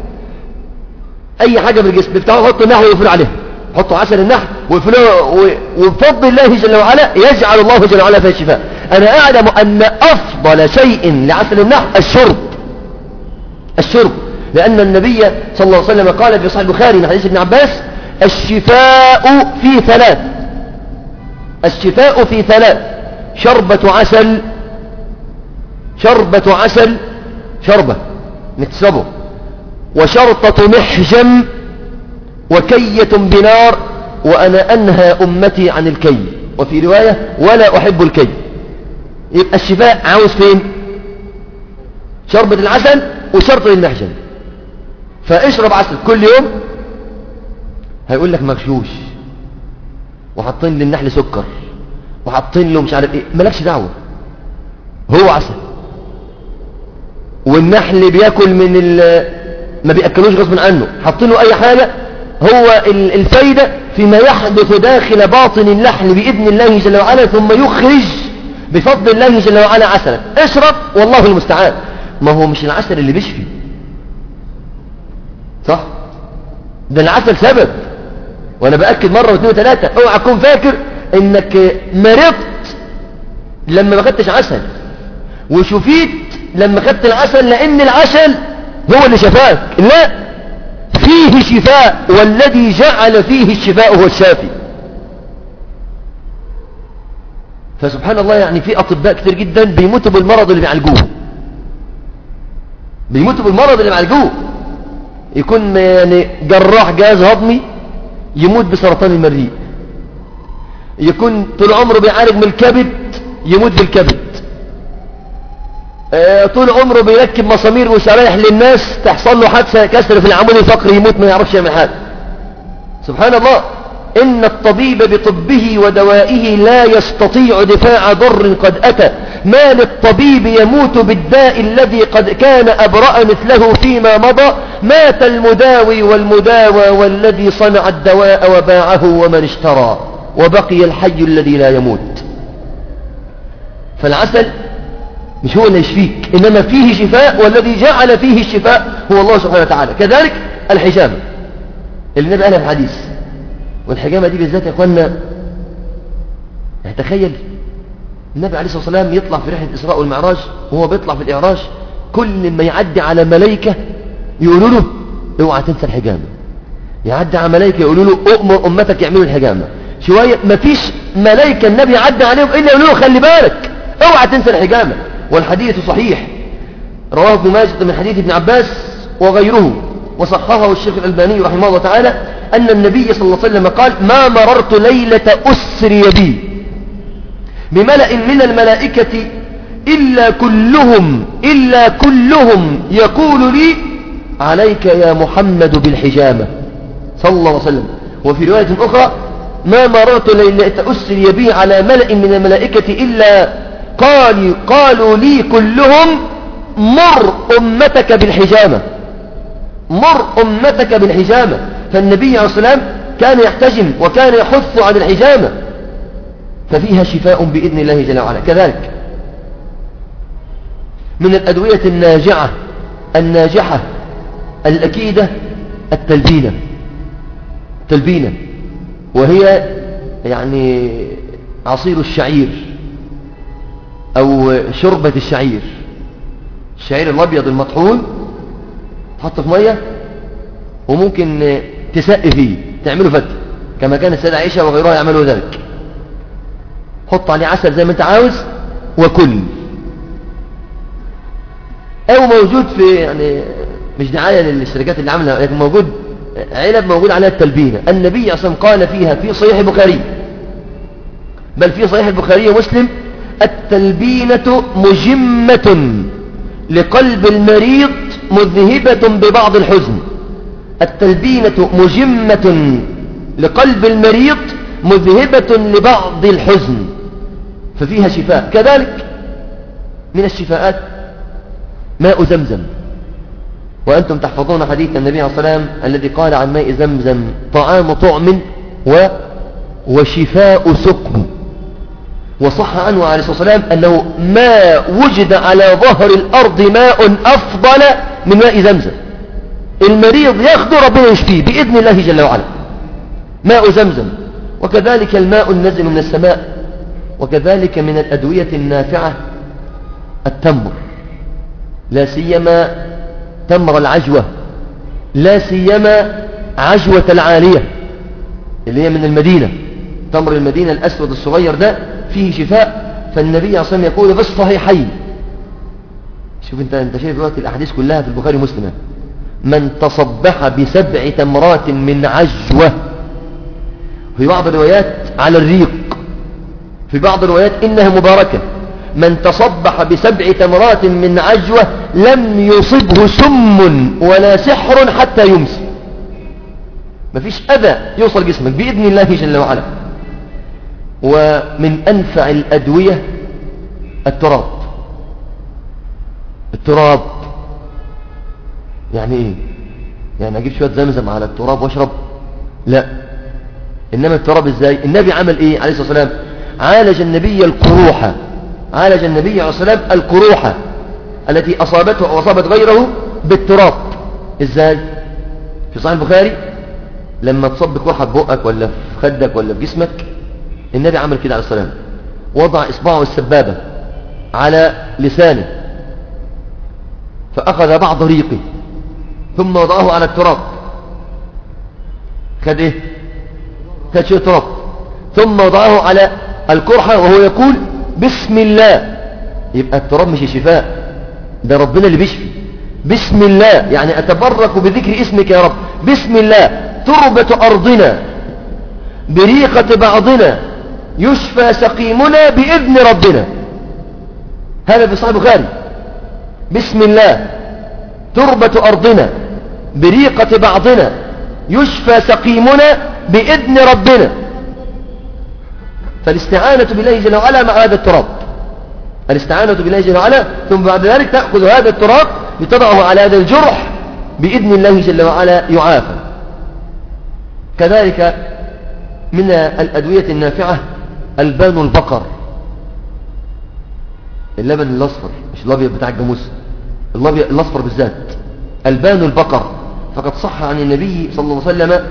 أي حاجة في الجسم بيفتحوا يحطوا النحل ويقفلوا عليها، حطوا عسل النحل ويقفلوه، وبفضل الله جل وعلا يجعل الله جل وعلا فيها الشفاء. أنا أعلم أن أفضل شيء لعسل النحل الشرب، الشرب، لأن النبي صلى الله عليه وسلم قال في صحيح البخاري من حديث ابن عباس الشفاء في ثلاث، الشفاء في ثلاث: شربة عسل، شربة عسل شربة نتسبه، وشرطة محجم، وكية بنار، وأنا أنهى أمتي عن الكي، وفي رواية ولا أحب الكي. يبقى الشفاء عاوز فين؟ شربة العسل وشرطة المحجم. فاشرب عسل كل يوم. هيقول لك مغشوش وحاطين للنحل سكر وحاطين له مش عارف ايه، مالكش دعوة، هو عسل. والنحل بياكل من ال ما بيأكلوش غصب عنه، حاطين له اي حاجة. هو الفايدة فيما يحدث داخل باطن النحل بإذن الله جل وعلا، ثم يخرج بفضل الله جل وعلا عسلا. اشرب والله المستعان. ما هو مش العسل اللي بيشفي، صح؟ ده العسل سبب. وانا بأكد مرة واثنين وثلاثة، اوعى تكون فاكر انك مرضت لما ما خدتش عسل وشفيت لما خدت العسل، لان العسل هو اللي شفاك. لا، فيه شفاء، والذي جعل فيه الشفاء هو الشافي. فسبحان الله، يعني في اطباء كتير جدا بيموتوا بالمرض اللي بيعالجوه، بيموتوا بالمرض اللي بيعالجوه. يكون يعني جراح جهاز هضمي يموت بسرطان المريء، يكون طول عمره بيعالج من الكبد يموت بالكبد، اه طول عمره بيركب مسامير وشرايح للناس تحصل له حادثة كسر في العمود الفقري يموت ما يعرفش يعمل حاجة. سبحان الله، إن الطبيب بطبه ودوائه لا يستطيع دفاع ضر قد أتى. ما للطبيب يموت بالداء الذي قد كان أبرأ مثله فيما مضى. مات المداوي والمداوى والذي صنع الدواء وباعه ومن اشترى، وبقي الحي الذي لا يموت. فالعسل مش هو اللي يشفيك، إنما فيه شفاء، والذي جعل فيه الشفاء هو الله سبحانه وتعالى. كذلك الحجامة اللي النبي قالها في الحديث، والحجامة دي بالذات يا اخوانا، تخيل النبي عليه الصلاة والسلام يطلع في رحلة الإسراء والمعراج، وهو بيطلع في الإعراج كل ما يعدي على ملائكة يقولوا له اوعى تنسى الحجامة. يعدي على ملائكة يقولوا له أؤمر أمتك يعملوا الحجامة. شوية مفيش ملائكة النبي عدى عليهم إلا يقولوا له خلي بالك اوعى تنسى الحجامة. والحديث صحيح، رواه ابن ماجه من حديث ابن عباس وغيره، وصححه الشيخ الألباني رحمه الله تعالى، أن النبي صلى الله عليه وسلم قال: ما مررت ليلة أسري بي بملأ من الملائكة إلا كلهم إلا كلهم يقول لي: عليك يا محمد بالحجامة صلى الله عليه وسلم. وفي رواية أخرى: ما مررت ليلة أسري بي على ملأ من الملائكة إلا قال قالوا لي كلهم: مر أمتك بالحجامة، مر أمتك بالحجامة. فالنبي عليه الصلاة والسلام كان يحتجم وكان يحث على الحجامة، ففيها شفاء بإذن الله جل وعلا. كذلك من الأدوية الناجعة الناجحة الأكيدة التلبينة. تلبينة وهي يعني عصير الشعير أو شربة الشعير، الشعير الأبيض المطحون تحط في مية وممكن تسقي فيه تعمله فتة كما كان السيدة عائشة وغيرها يعملوا ذلك. حط عليه عسل زي ما انت عاوز وكل. او موجود في يعني مش دعاية للشركات اللي عاملها، لكن موجود علب موجود عليها التلبينة. النبي اصلا قال فيها في صحيح البخاري، بل في صحيح البخاري ومسلم: التلبينة مجمة لقلب المريض مذهبة ببعض الحزن. التلبينة مجمة لقلب المريض مذهبة لبعض الحزن، ففيها شفاء. كذلك من الشفاءات ماء زمزم، وأنتم تحفظون حديث النبي عليه الصلاة والسلام الذي قال عن ماء زمزم: طعام طعم و وشفاء سقم. وصح عنه عليه الصلاة والسلام أنه ما وجد على ظهر الأرض ماء أفضل من ماء زمزم. المريض ياخده ربنا يشفيه بإذن الله جل وعلا، ماء زمزم. وكذلك الماء النازل من السماء. وكذلك من الأدوية النافعة التمر، لا سيما تمر العجوة، لا سيما عجوة العالية اللي هي من المدينة. تمر المدينة الأسود الصغير ده فيه شفاء. فالنبي عليه الصلاة والسلام يقول في الصحيحين، شوف انت انت شايف دلوقتي الاحاديث كلها في البخاري ومسلم: من تصبح بسبع تمرات من عجوة، في بعض الروايات على الريق، في بعض الروايات إنها مباركة. من تصبح بسبع تمرات من عجوة لم يصبه سم ولا سحر حتى يمسي. مفيش أذى يوصل جسمك بإذن الله جل وعلا. ومن أنفع الأدوية التراب. التراب يعني إيه؟ يعني أجيب شوية زمزم على التراب واشرب؟ لا. إنما التراب إزاي؟ النبي عمل إيه عليه الصلاة والسلام؟ عالج النبي القروحة، عالج النبي عليه الصلاة والسلام القروحة التي أصابته أو أصابت غيره بالتراب. إزاي؟ في صحيح البخاري لما تصب قرحة في بقك ولا في خدك ولا في جسمك، النبي عمل كده عليه الصلاة والسلام، وضع إصبعه السبابة على لسانه فأخذ بعض ريقه ثم وضعه على التراب. خد إيه؟ خد شيء تراب ثم وضعه على القرحة وهو يقول بسم الله. يبقى التراب مش شفاء، ده ربنا اللي بيشفي. بسم الله يعني أتبرك بذكر اسمك يا رب. بسم الله تربة أرضنا بريقة بعضنا يشفى سقيمنا بإذن ربنا. هذا في صحيح البخاري. بسم الله تربة أرضنا بريقة بعضنا يشفى سقيمنا بإذن ربنا. فالاستعانة بالله جل وعلا مع هذا التراب، الاستعانة بالله جل وعلا، ثم بعد ذلك تأخذ هذا التراب لتضعه على هذا الجرح بإذن الله جل وعلا يعافى. كذلك من الأدوية النافعة البان البقر، اللبن الأصفر مش الأبيض بتاع الجاموس، الأبيض الأصفر بالذات، البان البقر. فقد صح عن النبي صلى الله عليه وسلم،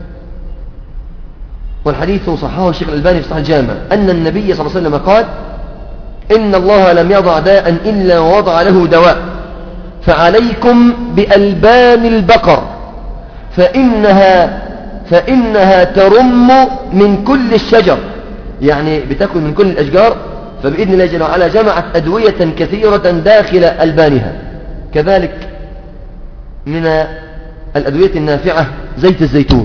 والحديث صححه الشيخ الألباني في صحيح الجامع، أن النبي صلى الله عليه وسلم قال: إن الله لم يضع داء إلا ووضع له دواء، فعليكم بألبان البقر فإنها, فإنها ترم من كل الشجر، يعني بتأكل من كل الأشجار. فبإذن الله جل وعلا جمعت أدوية كثيرة داخل ألبانها. كذلك من الأدوية النافعة زيت الزيتون.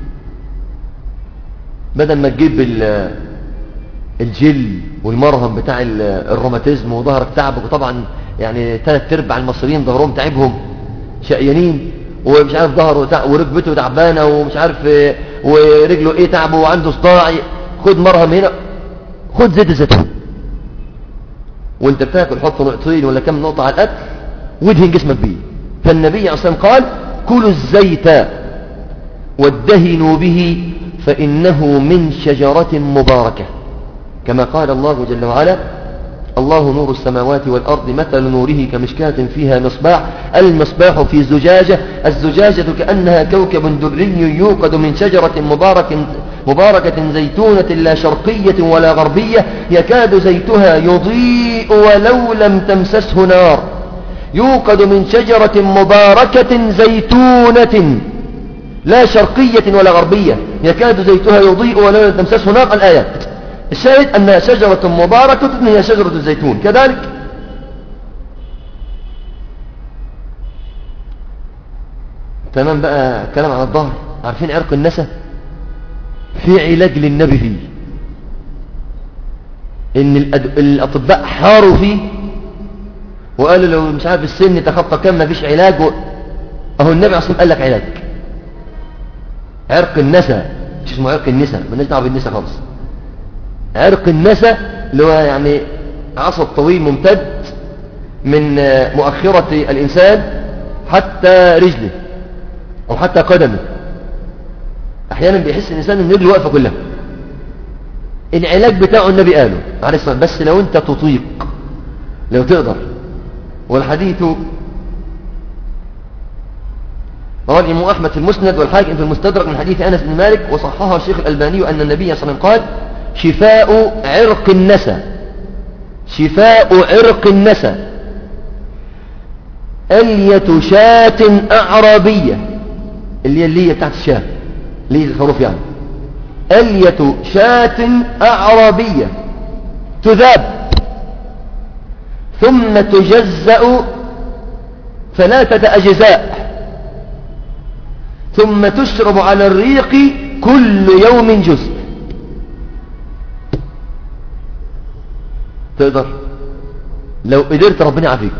بدل ما تجيب الجل والمرهم بتاع الروماتيزم وظهرك تعبك، وطبعا يعني ثلاث ارباع المصريين ظهرهم تعبهم شقيانين، ومش عارف ظهره وركبته تعبانه ومش عارف ورجله ايه تعبه وعنده صداع، خد مرهم هنا، خد زيت الزيتون وانت بتاكل، حط نقطتين ولا كم نقطه على الاكل وادهن جسمك بيه. فالنبي عليه الصلاه والسلام قال كلوا الزيت وادهنوا به فإنه من شجرة مباركة، كما قال الله جل وعلا الله نور السماوات والأرض مثل نوره كمشكاة فيها مصباح، المصباح في زجاجة، الزجاجة كأنها كوكب دري يوقد من شجرة مباركة, مباركة زيتونة لا شرقية ولا غربية يكاد زيتها يضيء ولو لم تمسسه نار، يوقد من شجرة مباركة زيتونة لا شرقية ولا غربية يكاد زيتها يضيء ولو لم تمسسه نار. الآيات الشاهد أنها شجرة مباركة هي شجرة الزيتون. كذلك تمام بقى كلام عن الظهر. عارفين عرق النسا في علاج للنبي فيه، ان الأطباء حاروا فيه وقالوا لو مش عارف السن تخطى كم ما فيش علاج و... اهو النبي اصلا قال لك علاج عرق النسا، مش اسمه عرق النسا، مالناش دعوه بالنسا خالص. عرق النسا اللي هو يعني عصب طويل ممتد من مؤخرة الإنسان حتى رجله أو حتى قدمه. أحيانا بيحس الإنسان أن رجله واقفة كلها. العلاج بتاعه النبي قاله عليه الصلاة والسلام، بس لو أنت تطيق، لو تقدر. والحديث رواه الإمام أحمد في المسند والحاكم في المستدرك من حديث أنس بن مالك، وصححه الشيخ الألباني أن النبي صلى الله عليه وسلم قال شفاء عرق النسا، شفاء عرق النسا ألية شاة أعرابية، اللي هي اللي هي بتاعت الشاة، اللي هي الخروف يعني، ألية شاة أعرابية تذاب ثم تجزأ ثلاثة أجزاء ثم تشرب على الريق كل يوم جزء. تقدر لو قدرت ربنا يعافيك.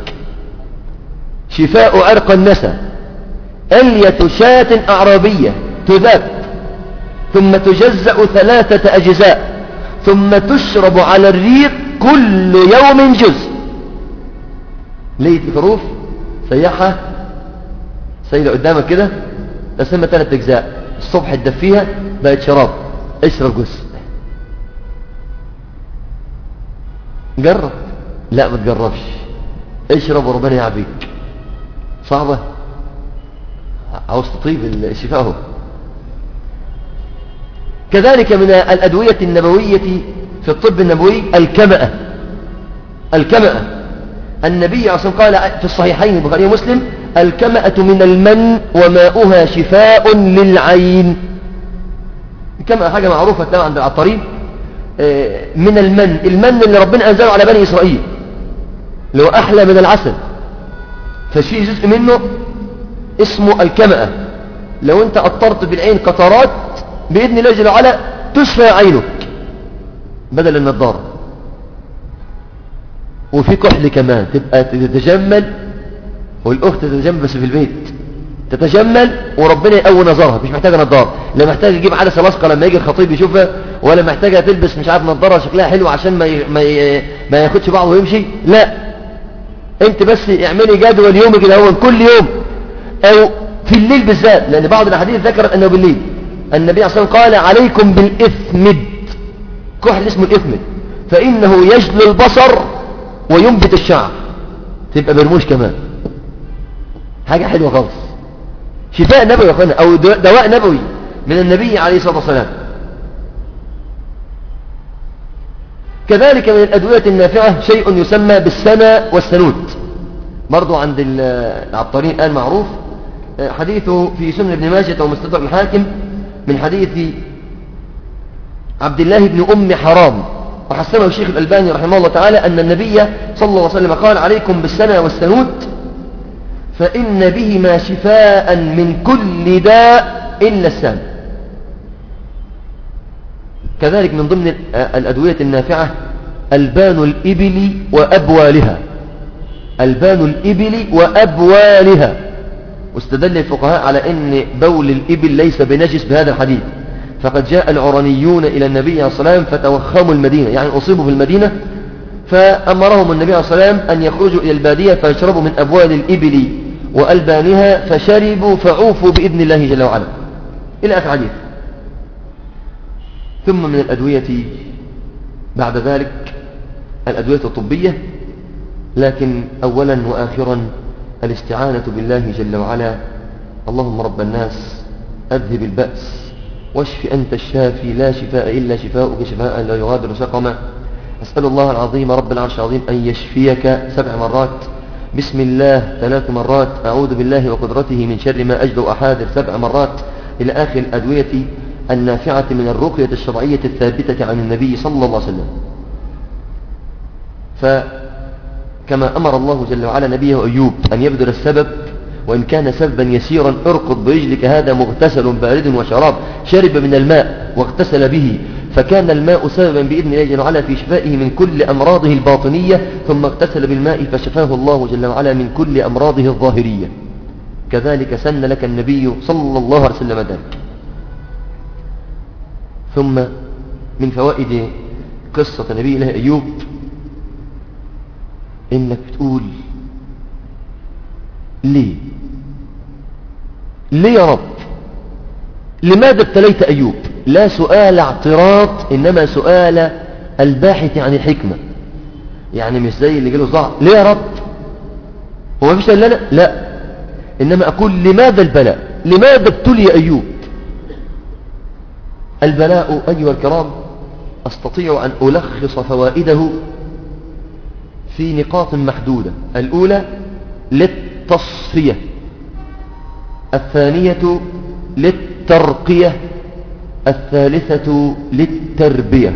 شفاء عرق النسا ألية شاة أعرابية تذاب ثم تجزأ ثلاثة أجزاء ثم تشرب على الريق كل يوم جزء. ليه الخروف سيحة سيدة قدامك كده تسمى ثلاث أجزاء، الصبح تدفيها بقت شراب، اشرب جزء. جرب، لا ما تجربش، اشرب وربنا يعافيك. صعبة، عاوز تطيب الشفاء هو. كذلك من الأدوية النبوية في الطب النبوي الكمأة. الكمأة النبي عليه الصلاة والسلام قال في الصحيحين البخاري ومسلم الكمأة من المن وماؤها شفاء للعين. الكمأة حاجة معروفة تلاقيها عند العطارين. من المن، المن اللي ربنا أنزله على بني إسرائيل اللي هو أحلى من العسل، فشيء جزء منه اسمه الكمأة. لو أنت قطرت بالعين قطرات بإذن الله جل وعلا تشفى عينك بدل النظارة. وفي كحل كمان، تبقى تتجمل، والأخت تتجمل بس في البيت، تتجمل وربنا يقوي نظرها، مش محتاجة نظارة، لا محتاجة تجيب عدسة لاصقة لما يجي الخطيب يشوفها، ولا محتاجة تلبس مش عارف نظارة شكلها حلو عشان ما ي... ما, ي... ما ياخدش بعضه ويمشي. لا، انت بس اعملي جدول يومي كده، هو كل يوم او في الليل بالذات، لان بعض الاحاديث ذكرت انه بالليل. النبي صلى الله عليه وسلم قال عليكم بالإثمد، كحل اسمه الإثمد، فإنه يجلو البصر وينبت الشعر، تبقى برموش كمان، حاجة حلوة خالص. شفاء نبوي يا اخوانا، او دواء نبوي من النبي عليه الصلاة والسلام. كذلك من الأدوية النافعة شيء يسمى بالسنا والسنوت، برضو عند العطارين الآن معروف، حديثه في سنن ابن ماجه ومستدرك الحاكم من حديث عبد الله بن أم حرام، وحسنه الشيخ الألباني رحمه الله تعالى أن النبي صلى الله عليه وسلم قال: عليكم بالسنة والسنود فإن بهما شفاء من كل داء إلا السام. كذلك من ضمن الأدوية النافعة ألبان الإبل وأبوالها، ألبان الإبل وأبوالها. واستدل الفقهاء على أن بول الإبل ليس بنجس بهذا الحديث، فقد جاء العرنيون إلى النبي عليه الصلاة والسلام فتوخموا المدينة، يعني أصيبوا في المدينة، فأمرهم النبي عليه الصلاة والسلام أن يخرجوا إلى البادية فيشربوا من أبوال الإبل وألبانها، فشربوا فعوفوا بإذن الله جل وعلا، إلى آخر الحديث. ثم من الأدوية بعد ذلك الأدوية الطبية، لكن أولا وآخرا الاستعانة بالله جل وعلا. اللهم رب الناس أذهب البأس واشف أنت الشافي لا شفاء إلا شفاؤك شفاء لا يغادر سقما. أسأل الله العظيم رب العرش العظيم أن يشفيك سبع مرات، بسم الله ثلاث مرات، أعوذ بالله وقدرته من شر ما أجد وأحاذر سبع مرات، إلى آخر الأدوية النافعة من الرقية الشرعية الثابتة عن النبي صلى الله عليه وسلم. فكما أمر الله جل وعلا نبيه أيوب أن يبذل السبب، وإن كان سببا يسيرا، اركض برجلك هذا مغتسل بارد وشراب، شرب من الماء واغتسل به، فكان الماء سببا بإذن الله جل وعلا في شفائه من كل أمراضه الباطنية، ثم اغتسل بالماء فشفاه الله جل وعلا من كل أمراضه الظاهرية. كذلك سن لك النبي صلى الله عليه وسلم ذلك. ثم من فوائد قصة نبي الله أيوب إنك تقول ليه ليه يا رب، لماذا ابتليت أيوب؟ لا سؤال اعتراض، إنما سؤال الباحث عن الحكمة. يعني مش زي اللي جاله صداع، ليه يا رب؟ هو ما فيش إلا أنا؟ لا، إنما أقول لماذا البلاء؟ لماذا ابتلي أيوب؟ البلاء أيها الكرام أستطيع أن ألخص فوائده في نقاط محدودة. الأولى للتصفية، الثانية للترقية، الثالثة للتربية.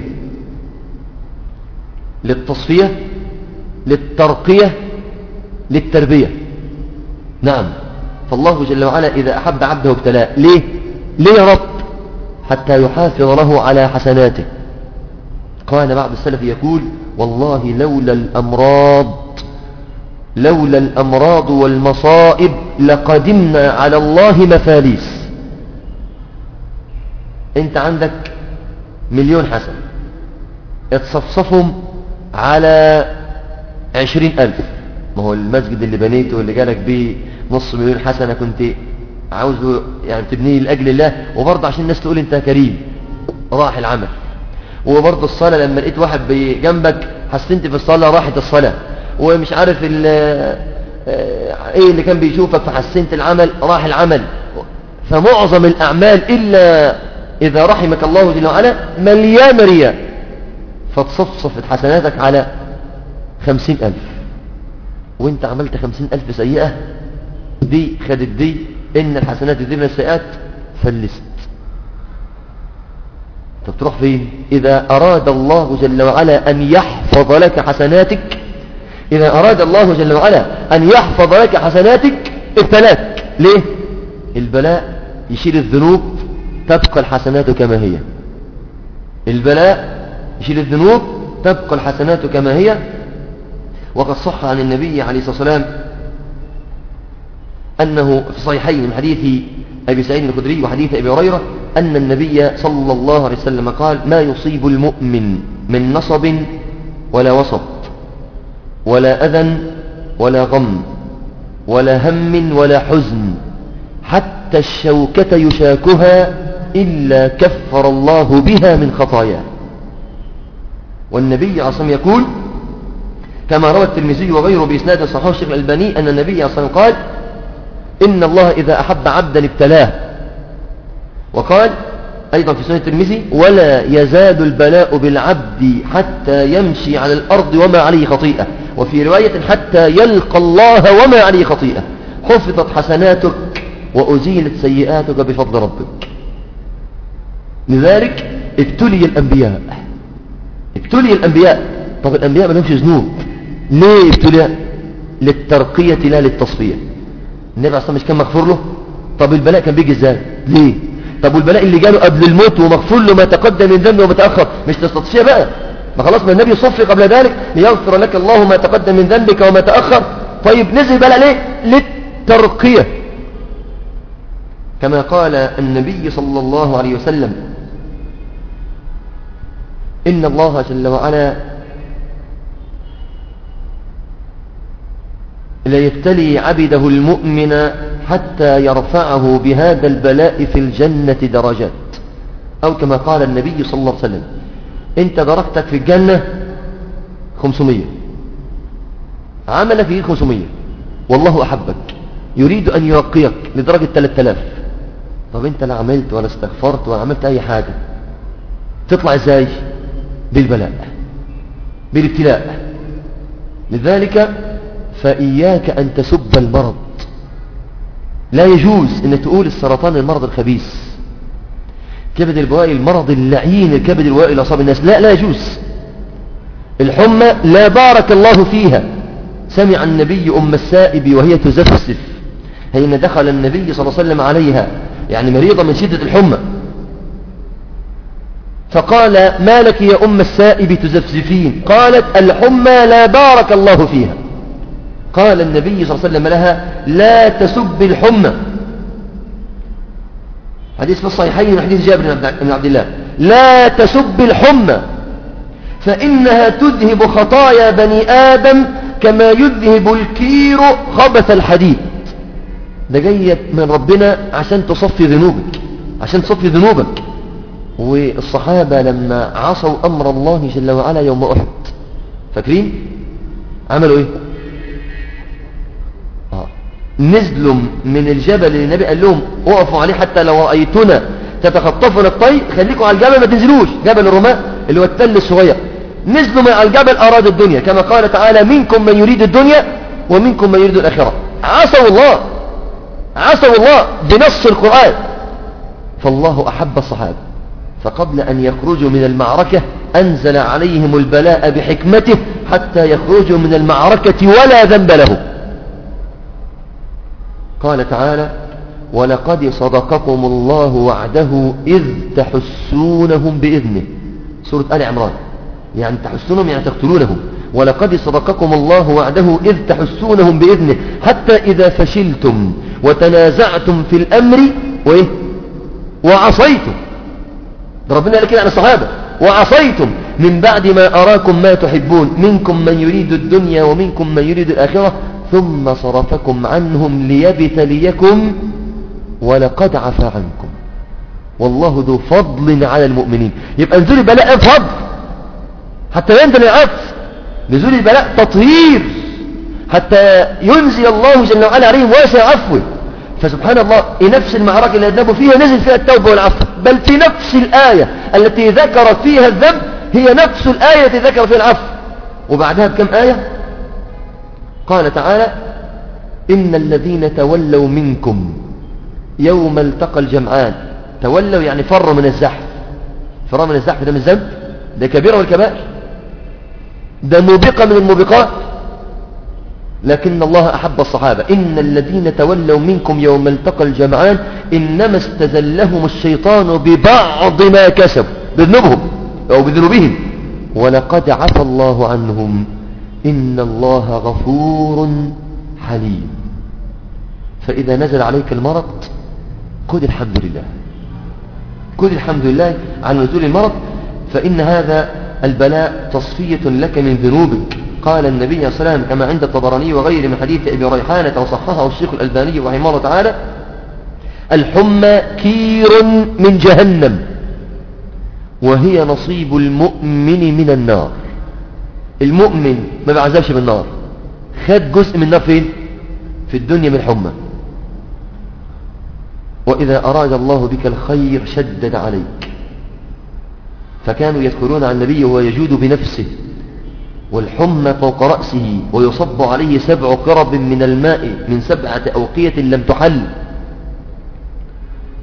للتصفية، للترقية، للتربية. نعم، فالله جل وعلا إذا أحب عبده ابتلاه. ليه؟ ليه يا رب؟ حتى يحافظ له على حسناته. قال بعض السلف يقول: والله لولا الأمراض لولا الأمراض والمصائب لقدمنا على الله مفاليس. انت عندك مليون حسن، اتصفصفهم على عشرين ألف. ما هو المسجد اللي بنيته اللي جالك بيه نص مليون حسنة كنت عاوزه يعني تبنيه لأجل الله، وبرضه عشان الناس تقول انت كريم، راح العمل. وبرضه الصلاة لما لقيت واحد جنبك حسنت في الصلاة، راحت الصلاة. ومش عارف ايه اللي كان بيشوفك فحسنت العمل، راح العمل. فمعظم الأعمال إلا إذا رحمك الله جل وعلا مليان رياء، فتصفصفت حسناتك على خمسين ألف، وانت عملت خمسين ألف سيئة، دي خدت دي، إن الحسنات دي من السيئات، فلست. طب تروح فين؟ إذا أراد الله جل وعلا أن يحفظ لك حسناتك، إذا أراد الله جل وعلا أن يحفظ لك حسناتك ابتلاك. ليه؟ البلاء يشيل الذنوب، تبقى الحسنات كما هي. البلاء يشيل الذنوب، تبقى الحسنات كما هي. وقد صح عن النبي عليه الصلاة والسلام أنه في الصحيحين من حديث أبي سعيد الخدري وحديث أبي هريرة أن النبي صلى الله عليه وسلم قال: ما يصيب المؤمن من نصب ولا وصب ولا أذى ولا غم ولا هم ولا حزن حتى الشوكة يشاكها إلا كفر الله بها من خطاياه. والنبي عليه الصلاة والسلام يقول كما روى الترمذي وغيره بإسناد صحيح الشيخ الألباني أن النبي عليه الصلاة والسلام قال: إن الله إذا أحب عبدا ابتلاه. وقال أيضا في سنة الترمذي: ولا يزال البلاء بالعبد حتى يمشي على الأرض وما عليه خطيئة. وفي رواية: حتى يلقى الله وما عليه خطيئة. حفظت حسناتك وأزيلت سيئاتك بفضل ربك. لذلك ابتلي الأنبياء ابتلي الأنبياء طب الأنبياء ما لهمش ذنوب، ليه ابتلي؟ للترقية لا للتصفية. النبي عليه الصلاة والسلام مش كان مغفور له؟ طب البلاء كان بيجي ازاي؟ ليه؟ طب والبلاء اللي جاله قبل الموت ومغفور له ما تقدم من ذنبه وما تأخر، مش تصفية بقى؟ ما خلاص ما النبي صفي قبل ذلك ليغفر لك الله ما تقدم من ذنبك وما تأخر. طيب نزل بلاء ليه؟ للترقية، كما قال النبي صلى الله عليه وسلم: إن الله جل وعلا لا يبتلي عبده المؤمن حتى يرفعه بهذا البلاء في الجنة درجات، أو كما قال النبي صلى الله عليه وسلم: انت درجتك في الجنة خمسمية، عمل فيه خمسمية، والله أحبك يريد أن يرقيك لدرجة ثلاثة آلاف. طب انت لا عملت ولا استغفرت ولا عملت أي حاجة، تطلع ازاي؟ بالبلاء، بالابتلاء. لذلك فإياك أن تسب المرض. لا يجوز أن تقول السرطان المرض الخبيث، كبد البوائي المرض اللعين، الكبد البوائي اللي أصاب الناس، لا لا يجوز. الحمى لا بارك الله فيها. سمع النبي أم السائب وهي تزفسف حين دخل النبي صلى الله عليه وسلم عليها، يعني مريضة من شدة الحمى، فقال: ما لك يا أم السائب تزفزفين؟ قالت: الحمى لا بارك الله فيها. قال النبي صلى الله عليه وسلم لها: لا تسب الحمى. حديث في الصحيحين من حديث جابر بن عبد الله: لا تسب الحمى فإنها تذهب خطايا بني آدم كما يذهب الكير خبث الحديد. ده جاية من ربنا عشان تصفي ذنوبك، عشان تصفي ذنوبك. والصحابة لما عصوا أمر الله جل وعلا يوم أحد، فاكرين عملوا ايه؟ آه. نزلوا من الجبل اللي النبي قال لهم وقفوا عليه حتى لو رأيتنا تتخطفنا الطير، خليكم على الجبل ما تنزلوش، جبل الرماة اللي هو التل الصغير. نزلوا من على الجبل أراد الدنيا، كما قال تعالى: منكم من يريد الدنيا ومنكم من يريد الآخرة. عصوا الله، عصوا الله بنص القرآن. فالله أحب الصحابة، فقبل أن يخرجوا من المعركة أنزل عليهم البلاء بحكمته حتى يخرجوا من المعركة ولا ذنب له. قال تعالى: ولقد صدقكم الله وعده إذ تحسونهم بإذنه. سورة آل عمران، يعني تحسونهم يعني تقتلونهم. ولقد صدقكم الله وعده إذ تحسونهم بإذنه حتى إذا فشلتم وتنازعتم في الأمر وإيه؟ وعصيتم. ده ربنا قال كده عن الصحابة: وعصيتم من بعد ما أراكم ما تحبون منكم من يريد الدنيا ومنكم من يريد الآخرة ثم صرفكم عنهم ليبتليكم ولقد عفا عنكم والله ذو فضل على المؤمنين. يبقى نزول البلاء فضل حتى ينزل العفو، نزول البلاء تطهير حتى ينزل الله جل وعلا عليهم واسع عفوه. فسبحان الله، نفس المعركة اللي أذنبوا فيها نزل فيها التوبة والعفو، بل في نفس الآية التي ذكرت فيها الذنب هي نفس الآية التي ذكرت فيها العفو. وبعدها بكم آية قال تعالى: إن الذين تولوا منكم يوم التقى الجمعان. تولوا يعني فروا من الزحف. فروا من الزحف ده من الذنب، ده كبيرة والكبائر، ده موبقة من الموبقات. لكن الله أحب الصحابة. إن الذين تولوا منكم يوم التقى الجمعان إنما استزلهم الشيطان ببعض ما كسبوا، بذنوبهم أو بذنوبهم، ولقد عفى الله عنهم إن الله غفور حليم. فإذا نزل عليك المرض قل الحمد لله، قل الحمد لله عن نزول المرض، فإن هذا البلاء تصفية لك من ذنوبك. قال النبي صلى الله عليه وسلم كما عند الطبراني وغيره من حديث أبي ريحانة وصححه الشيخ الألباني رحمه الله تعالى: الحمى كير من جهنم وهي نصيب المؤمن من النار. المؤمن ما بعذبش بالنار، خد جزء من النار فين؟ في الدنيا من الحمى. وإذا أراد الله بك الخير شدد عليك. فكانوا يدخلون على النبي وهو يجود بنفسه والحمى فوق رأسه ويصب عليه سبع قرب من الماء من سبعة أوقية لم تحل،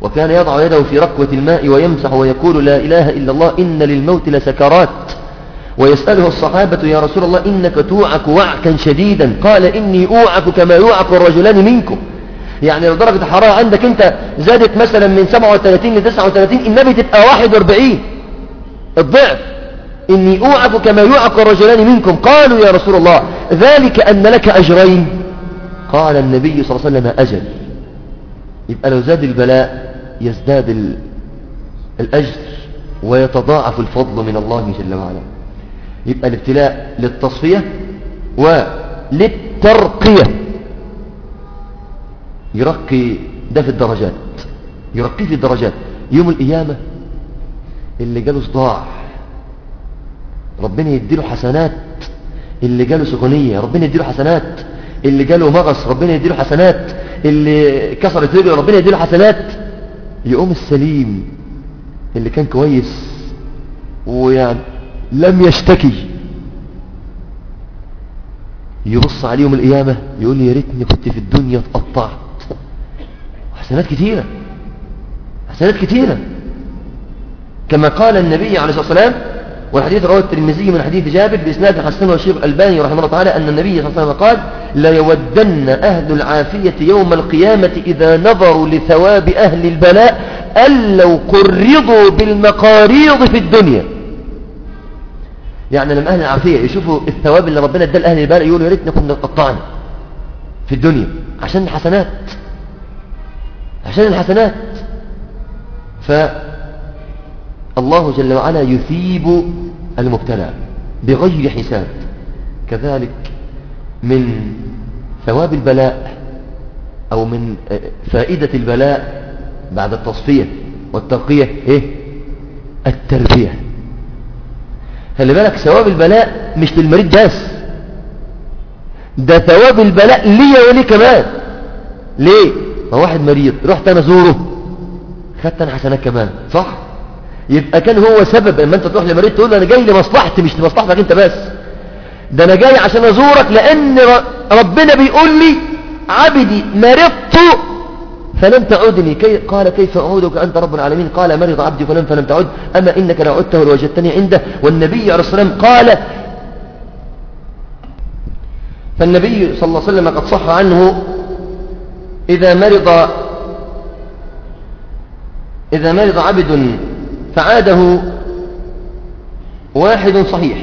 وكان يضع يده في ركوة الماء ويمسح ويقول لا إله إلا الله إن للموت لسكرات. ويسأله الصحابة يا رسول الله إنك توعك وعكا شديدا، قال إني أوعك كما يوعك الرجلان منكم. يعني لو درجة الحرارة عندك أنت زادت مثلا من سبعة وثلاثين ل تسعة وثلاثين، النبي تبقى واحد وأربعين الضعف. إني أوعك كما يوعك الرجلان منكم. قالوا يا رسول الله ذلك أن لك أجرين. قال النبي صلى الله عليه وسلم أجل. يبقى لو زاد البلاء يزداد الأجر ويتضاعف الفضل من الله جل وعلا. يبقى الابتلاء للتصفية وللترقية. يرقي ده في الدرجات، يرقي في الدرجات. يوم القيامة اللي جاله صداع ربنا يديله حسنات، اللي جاله سخونية ربنا يديله حسنات، اللي جاله مغص ربنا يديله حسنات، اللي كسرت رجله ربنا يديله حسنات. يقوم السليم اللي كان كويس ويعني لم يشتكي يبص عليه يوم القيامة يقول لي يا ريتني كنت في الدنيا اتقطعت. حسنات كتيرة، حسنات كتيرة، كما قال النبي عليه الصلاة والسلام، والحديث رواه الترمذي من حديث جابر بإسناد حسنه الشيخ الألباني رحمه الله تعالى أن النبي صلى الله عليه وسلم قال لا يودن أهل العافية يوم القيامة إذا نظروا لثواب أهل البلاء أن لو قرضوا بالمقاريض في الدنيا. يعني لما أهل العافية يشوفوا الثواب اللي ربنا ادى لأهل البلاء يقولوا يا ريتنا كنا قطعنا في الدنيا عشان الحسنات، عشان الحسنات. فالله جل وعلا يثيب المبتلى بغير حساب. كذلك من ثواب البلاء أو من فائدة البلاء بعد التصفية والترقية إيه؟ التربية. خلي بالك ثواب البلاء مش للمريض بس، ده ثواب البلاء لي ولي كمان. ليه؟ ما واحد مريض رحت أنا زوره خدت أنا حسنات كمان، صح؟ يبقى كان هو سبب لما أنت تروح لمريض تقول له أنا جاي لمصلحتي مش لمصلحتك أنت بس، ده أنا جاي عشان أزورك لأن ربنا بيقول لي عبدي مرضت فلم تعودني. كي قال كيف أعودك أنت رب العالمين؟ قال مرض عبدي فلم فلم تعود، أما إنك لو عدته لوجدتني عنده. والنبي عليه الصلاة والسلام قال، فالنبي صلى الله عليه وسلم قد صح عنه إذا مرض إذا مرض عبد فعاده واحد صحيح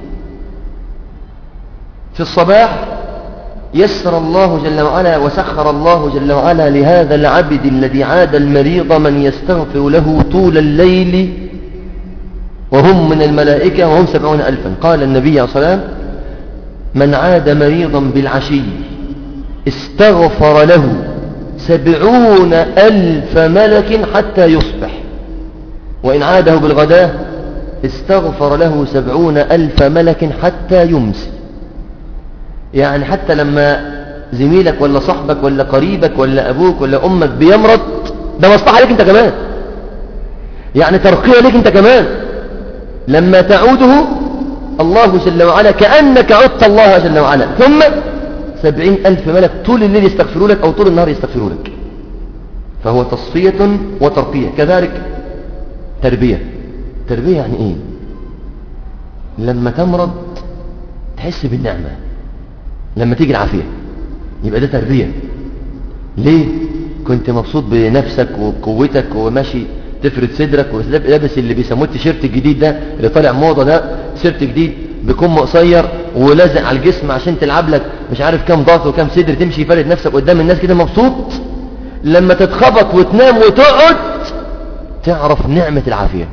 في الصباح يسر الله جل وعلا وسخر الله جل وعلا لهذا العبد الذي عاد المريض من يستغفر له طول الليل وهم من الملائكة وهم سبعون ألفا. قال النبي عليه الصلاة والسلام من عاد مريضا بالعشي استغفر له سبعون ألف ملك حتى يصبح، وإن عاده بالغداة استغفر له سبعون ألف ملك حتى يمسي. يعني حتى لما زميلك ولا صاحبك ولا قريبك ولا أبوك ولا أمك بيمرض ده مصلحة لك أنت كمان، يعني ترقية لك أنت كمان. لما تعوده الله جل وعلا كأنك عدت الله جل وعلا، ثم سبعين ألف ملك طول الليل يستغفروا لك أو طول النهار يستغفروا لك. فهو تصفية وترقية. كذلك تربية. تربية يعني إيه؟ لما تمرض تحس بالنعمة، لما تيجي العافية يبقى ده تربية. ليه؟ كنت مبسوط بنفسك وبقوتك وماشي تفرد صدرك ولابس اللي بيسموه التيشيرت الجديد ده اللي طالع موضة، ده تيشيرت جديد بكم قصير ولازق على الجسم عشان تلعب لك مش عارف كام ضغط وكام صدر، تمشي فارد نفسك قدام الناس كده مبسوط. لما تتخبط وتنام وتقعد تعرف نعمة العافية.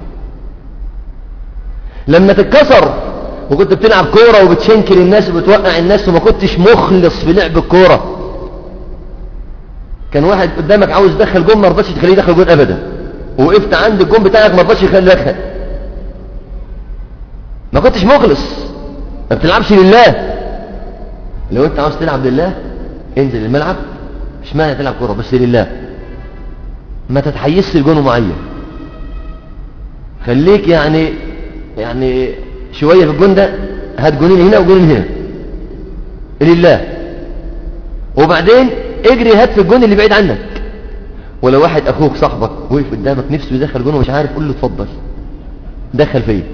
لما تتكسر وكنت بتلعب كورة وبتشنكل الناس وبتوقع الناس وما كنتش مخلص في لعب الكورة، كان واحد قدامك عاوز يدخل جون ما رضاش تخليه يدخل جون ابدا، وقفت عند الجون بتاعك ما رضاش يخليه يدخل، ما كنتش مخلص، ما بتلعبش لله. لو انت عاوز تلعب لله انزل الملعب، مش معنى تلعب كورة بس لله، ما تتحيزش لجون معين، خليك يعني يعني شوية في الجون ده، هات جونين هنا وجونين هنا لله، وبعدين اجري هات في الجون اللي بعيد عنك، ولو واحد اخوك صاحبك وقف قدامك نفسه يدخل جون ومش عارف، قول له اتفضل دخل فيا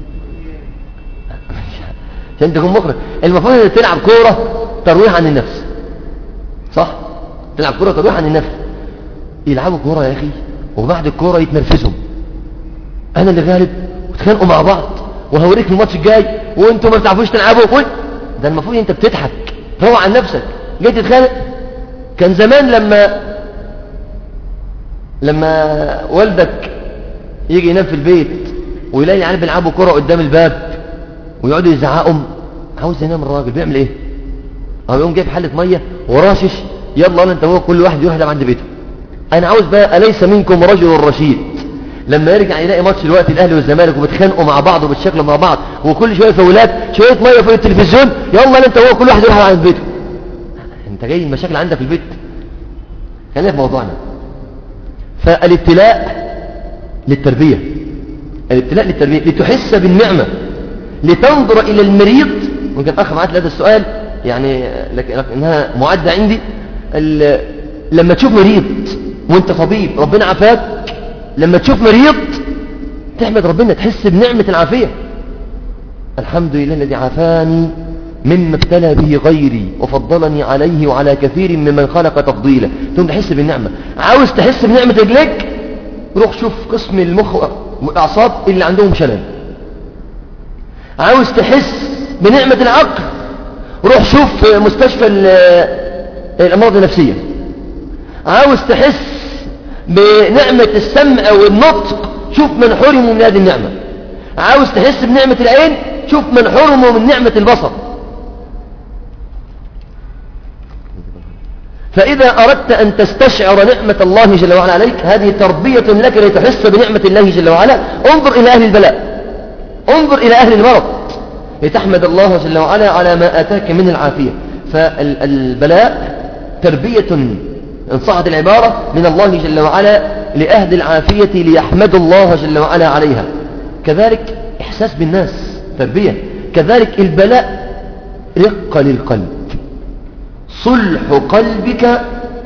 عشان تكون مخرج. المفروض ان تلعب كوره ترويح عن النفس، صح؟ تلعب كوره ترويح عن النفس. يلعبوا كوره يا اخي وبعد الكوره يتنرفزوا، انا اللي غالب، وتخانقوا مع بعض وهوريك الماتش الجاي وانتوا ما بتعرفوش تلعبوا. قول ده المفروض انت بتضحك روح عن نفسك، جاي تتخانق. كان زمان لما لما والدك يجي ينام في البيت ويلاقي العيال بيلعبوا كوره قدام الباب ويقعدوا يزعقهم، عاوز ينام الراجل بيعمل ايه؟ او يقوم جايب حله ميه وراشش، يلا انت هو كل واحد يروح يلعب عند بيته. انا عاوز بقى اليس منكم رجل رشيد لما يرجع يلاقي ماتش دلوقتي الاهلي والزمالك وبتخانقوا مع بعض وبتشكلوا مع بعض وكل شويه فاولات شويه ميه فوق التلفزيون، يلا انت هو كل واحد يروح عند بيته. انت جاي المشاكل عندك في البيت. خلينا في موضوعنا. فالابتلاء للتربيه، الابتلاء للتربيه لتحس بالنعمه، لتنظر الى المريض. ممكن اخ معاك هذا السؤال يعني لكنها معده عندي. لما تشوف مريض وانت طبيب ربنا عافاك، لما تشوف مريض تحمد ربنا، تحس بنعمة العافية. الحمد لله الذي عافاني مما ابتلى به غيري وفضلني عليه وعلى كثير ممن خلق تفضيلا. ثم تحس بالنعمة. عاوز تحس بنعمة رجلك، روح شوف قسم المخ والأعصاب اللي عندهم شلل. عاوز تحس بنعمة العقل، روح شوف مستشفى الأمراض النفسية. عاوز تحس بنعمة السمع والنطق، شوف من حرموا من هذه النعمة. عاوز تحس بنعمة العين، شوف من حرموا من نعمة البصر. فإذا أردت أن تستشعر نعمة الله جل وعلا عليك، هذه تربية لك لتحس بنعمة الله جل وعلا. انظر إلى أهل البلاء، انظر إلى أهل المرض لتحمد الله جل وعلا على ما آتاك من العافية. فالبلاء تربية إن صحت العبارة من الله جل وعلا لأهل العافية ليحمدوا الله جل وعلا عليها. كذلك إحساس بالناس تربية. كذلك البلاء رق للقلب، صلح قلبك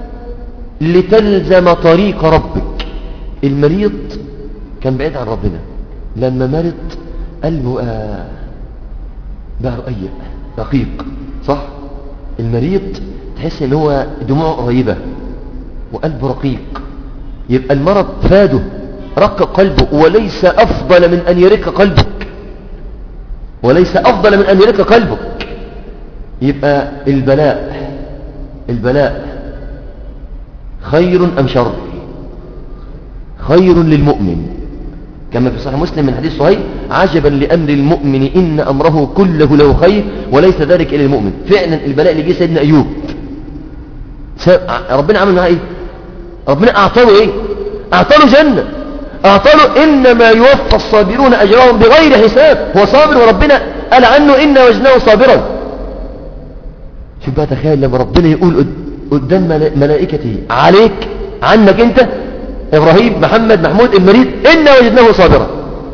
لتلزم طريق ربك. المريض كان بعيد عن ربنا، لما مرض قلبه آه بقى رقيق رقيق، صح؟ المريض تحس ان هو دموعه قريبة وقلبه رقيق. يبقى المرض فاده رق قلبه. وليس أفضل من أن يرق قلبك، وليس أفضل من أن يرق قلبك. يبقى البلاء البلاء خير أم شر؟ خير للمؤمن، كما في صحيح مسلم من حديث صهيب: عجبا لأمر المؤمن إن أمره كله له خير وليس ذلك إلى المؤمن. فعلا البلاء اللي جه سيدنا أيوب، ربنا عمل معاه إيه؟ ربنا أعطاه إيه؟ أعطاه جنة، أعطاه إنما يوفى الصابرون أجرهم بغير حساب. هو صابر وربنا قال عنه إنا وجدناه صابرا. شوف بقى، تخيل لما ربنا يقول قدام ملائكته عليك عنك أنت إبراهيم محمد محمود المريض: إنا وجدناه صابرا،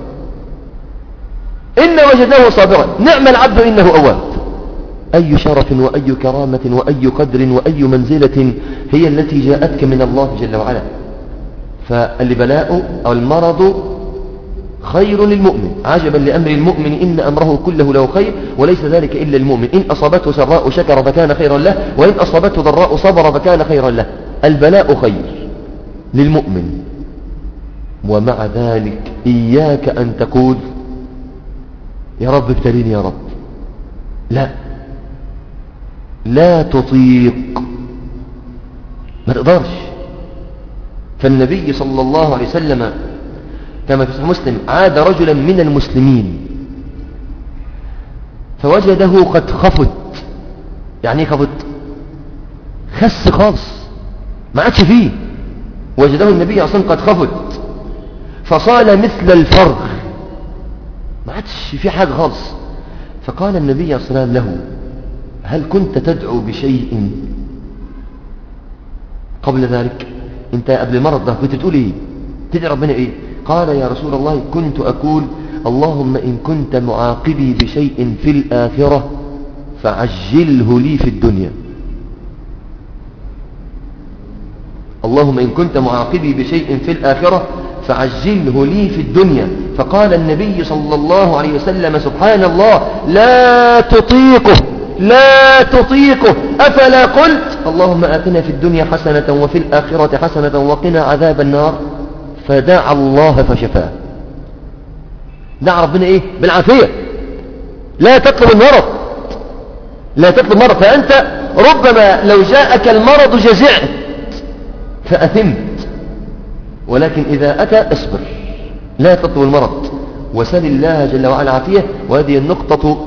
إنا وجدناه صابرا نعم العبد إنه أواب. أي شرف وأي كرامة وأي قدر وأي منزلة هي التي جاءتك من الله جل وعلا. فالبلاء أو المرض خير للمؤمن. عجبا لأمر المؤمن إن أمره كله له خير وليس ذلك إلا المؤمن. إن أصابته سراء شكر فكان خيرا له، وإن أصابته ضراء صبر فكان خيرا له. البلاء خير للمؤمن. ومع ذلك إياك أن تقول يا رب ابتليني يا رب، لا، لا تطيق، ما تقدرش. فالنبي صلى الله عليه وسلم كما في صحيح مسلم عاد رجلا من المسلمين فوجده قد خفت. يعني ايه خفت؟ خس خالص، ما عادش فيه. وجده النبي اصلا قد خفت فصال مثل الفرخ، ما عادش في حاجه خالص. فقال النبي صلى الله عليه وسلم له: هل كنت تدعو بشيء قبل ذلك؟ انت قبل المرض ده كنت تقول ايه؟ تدعي ربنا ايه؟ قال: يا رسول الله كنت اقول اللهم ان كنت معاقبي بشيء في الاخره فعجله لي في الدنيا. اللهم إن كنت معاقبي بشيء في الآخرة فعجله لي في الدنيا. فقال النبي صلى الله عليه وسلم سبحان الله لا تطيقه لا تطيقه أفلا قلت اللهم آتنا في الدنيا حسنة وفي الآخرة حسنة وقنا عذاب النار. فدعا الله فشفاه. دعا ربنا إيه؟ بالعافية. لا تطلب المرض لا تطلب المرض. فأنت ربما لو جاءك المرض جزعت فأثمت، ولكن إذا أتى اصبر. لا تطلب المرض وسل الله جل وعلا عافية. وهذه النقطة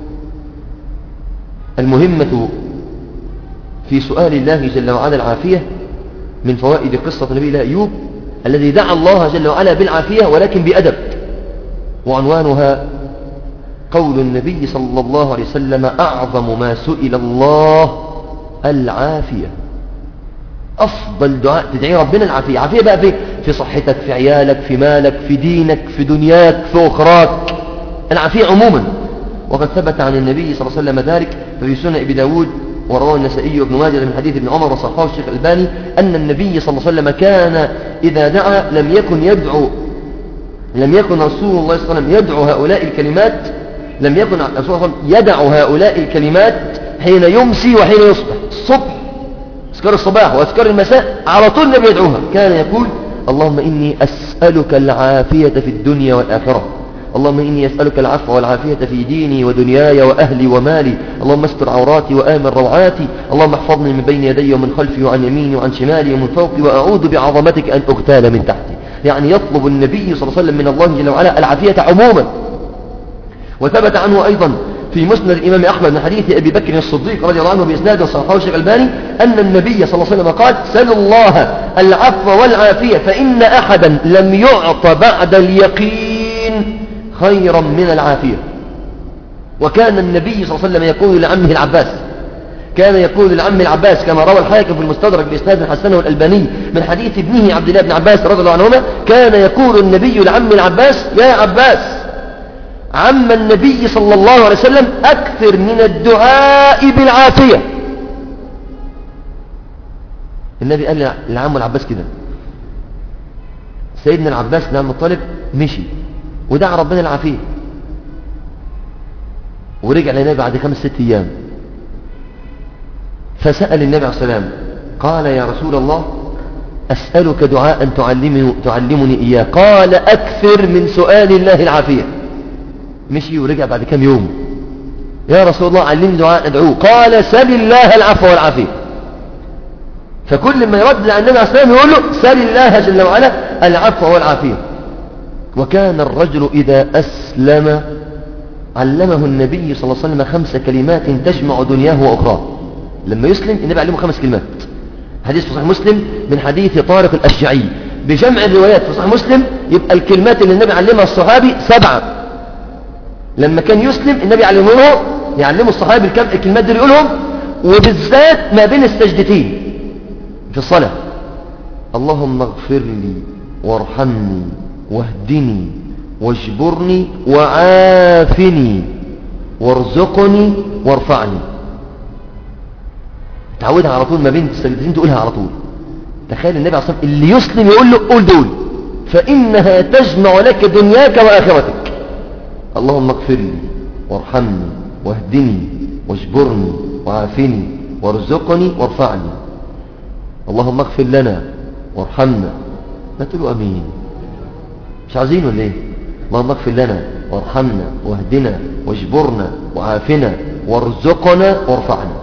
المهمة في سؤال الله جل وعلا العافية من فوائد قصة نبي الله أيوب الذي دعا الله جل وعلا بالعافية ولكن بأدب. وعنوانها قول النبي صلى الله عليه وسلم أعظم ما سئل الله العافية. أفضل دعاء تدعي ربنا العافية. عافية بقى في, في صحتك، في عيالك، في مالك، في دينك، في دنياك، في أخراك. العافية عموما. وقد ثبت عن النبي صلى الله عليه وسلم ذلك ففي سنن أبي داود ورواه النسائي وابن ماجه من حديث ابن عمر وصححه الشيخ الألباني أن النبي صلى الله عليه وسلم كان إذا دعا لم يكن يدعو لم يكن رسول الله صلى الله عليه وسلم يدعو هؤلاء الكلمات لم يكن رسول الله صلى الله عليه وسلم يدع هؤلاء الكلمات حين يمسي وحين يصبح. الصبح أذكار الصباح وأذكار المساء على طول النبي يدعوها. كان يقول اللهم إني أسألك العافية في الدنيا والآخرة. اللهم إني أسألك العفو والعافية في ديني ودنياي وأهلي ومالي. اللهم استر عوراتي وآمن روعاتي. اللهم احفظني من بين يدي ومن خلفي وعن يميني وعن شمالي ومن فوقي وأعوذ بعظمتك أن أغتال من تحتي. يعني يطلب النبي صلى الله عليه وسلم من الله جل وعلا العافية عموما. وثبت عنه أيضا في مسند الإمام أحمد من حديث أبي بكر الصديق رضي الله عنه بإسناد صححه الشيخ الألباني أن النبي صلى الله عليه وسلم قال سلوا الله العفو والعافية فإن أحدا لم يعط بعد اليقين خيرا من العافية. وكان النبي صلى الله عليه وسلم يقول لعمه العباس كان يقول لعمه العباس كما روى الحاكم في المستدرك بإسناد حسنه الألباني من حديث ابنه عبد الله بن عباس رضي الله عنهما كان يقول النبي لعم العباس يا عباس عم النبي صلى الله عليه وسلم أكثر من الدعاء بالعافية. النبي قال لعم العباس كده. سيدنا العباس بن عبد المطلب مشي ودعا ربنا العافية ورجع للنبي بعد خمس ست أيام فسأل النبي عليه السلام قال يا رسول الله أسألك دعاء تعلمني, تعلمني إياه. قال أكثر من سؤال الله العافية. مشي ورجع بعد كم يوم يا رسول الله علمني دعاء أدعوه. قال سل الله العفو والعافية. فكل ما يرد على النبي عليه السلام يقول له سل الله جل وعلا العفو والعافية. وكان الرجل إذا أسلم علمه النبي صلى الله عليه وسلم خمس كلمات تجمع دنياه وأخراه. لما يسلم النبي علمه خمس كلمات. حديث في صحيح مسلم من حديث طارق الأشجعي بجمع الروايات في صحيح مسلم يبقى الكلمات اللي النبي علمها الصحابي سبعة. لما كان يسلم النبي علمه يعلمه الصحابي الكلمات دي يقولهم وبالذات ما بين السجدتين في الصلاة. اللهم اغفر لي وارحمني واهدني واجبرني وعافني وارزقني وارفعني. تعودها على طول ما بين السجدتين تقولها على طول. تخيل النبي عليه الصلاة والسلام اللي يسلم يقول له قول دول فإنها تجمع لك دنياك وآخرتك. اللهم اغفر لي وارحمني واهدني واجبرني وعافني وارزقني وارفعني. اللهم اغفر لنا وارحمنا. ما تقولوا امين؟ مش عايزين ولا ايه؟ اللهم اغفر لنا وارحمنا واهدنا واجبرنا وعافنا وارزقنا وارفعنا.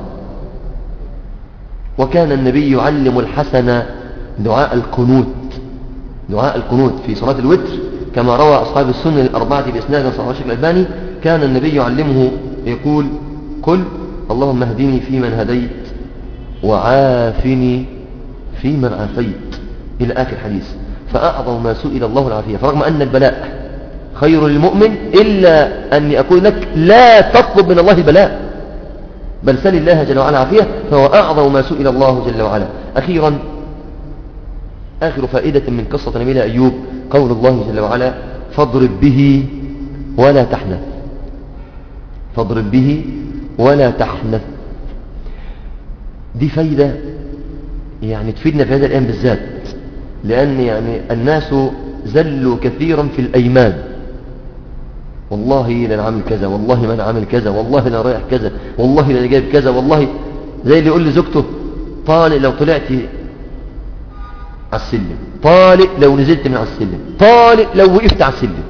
وكان النبي يعلم الحسن دعاء القنوت دعاء القنوت في صلاة الوتر كما روى أصحاب السنن الأربعة بإسناد صحيح الشيخ الألباني. كان النبي يعلمه يقول قل اللهم اهدني فيمن هديت وعافني فيمن عافيت إلى آخر حديث. فأعظم ما سئل الله العافية. فرغم أن البلاء خير للمؤمن إلا أني أقول لك لا تطلب من الله البلاء بل سل الله جل وعلا عافية فهو أعظم ما سئل الله جل وعلا. أخيرا آخر فائدة من قصة نبينا أيوب قول الله جل وعلا فاضرب به ولا تحنث. فاضرب به ولا تحنث. دي فايدة يعني تفيدنا في هذا الآن بالذات، لأن يعني الناس زلوا كثيرا في الأيمان، والله لن عمل كذا، والله من عمل كذا، والله لن رايح كذا، والله لن جايب كذا، والله زي اللي يقول لزوجته طالق لو طلعت على السلم، طالق لو نزلت من على السلم، طالق لو وقفت على السلم.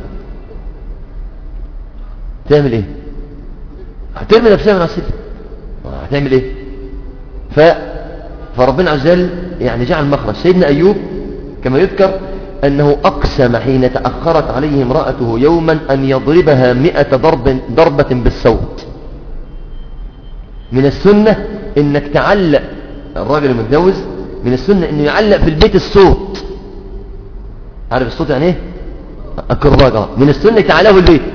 تعمل ايه؟ هترمي نفسها من على السلم، هتعمل ايه؟ ف... فربنا عز وجل يعني جعل مخرج. سيدنا أيوب كما يذكر أنه أقسم حين تأخرت عليه امرأته يوما أن يضربها مئة ضرب ضربة بالصوت. من السنة إنك تعلق الراجل المتجوز، من السنة إنه يعلق في البيت الصوت. عارف الصوت يعني إيه؟ الكرباج. من السنة تعلقه في البيت،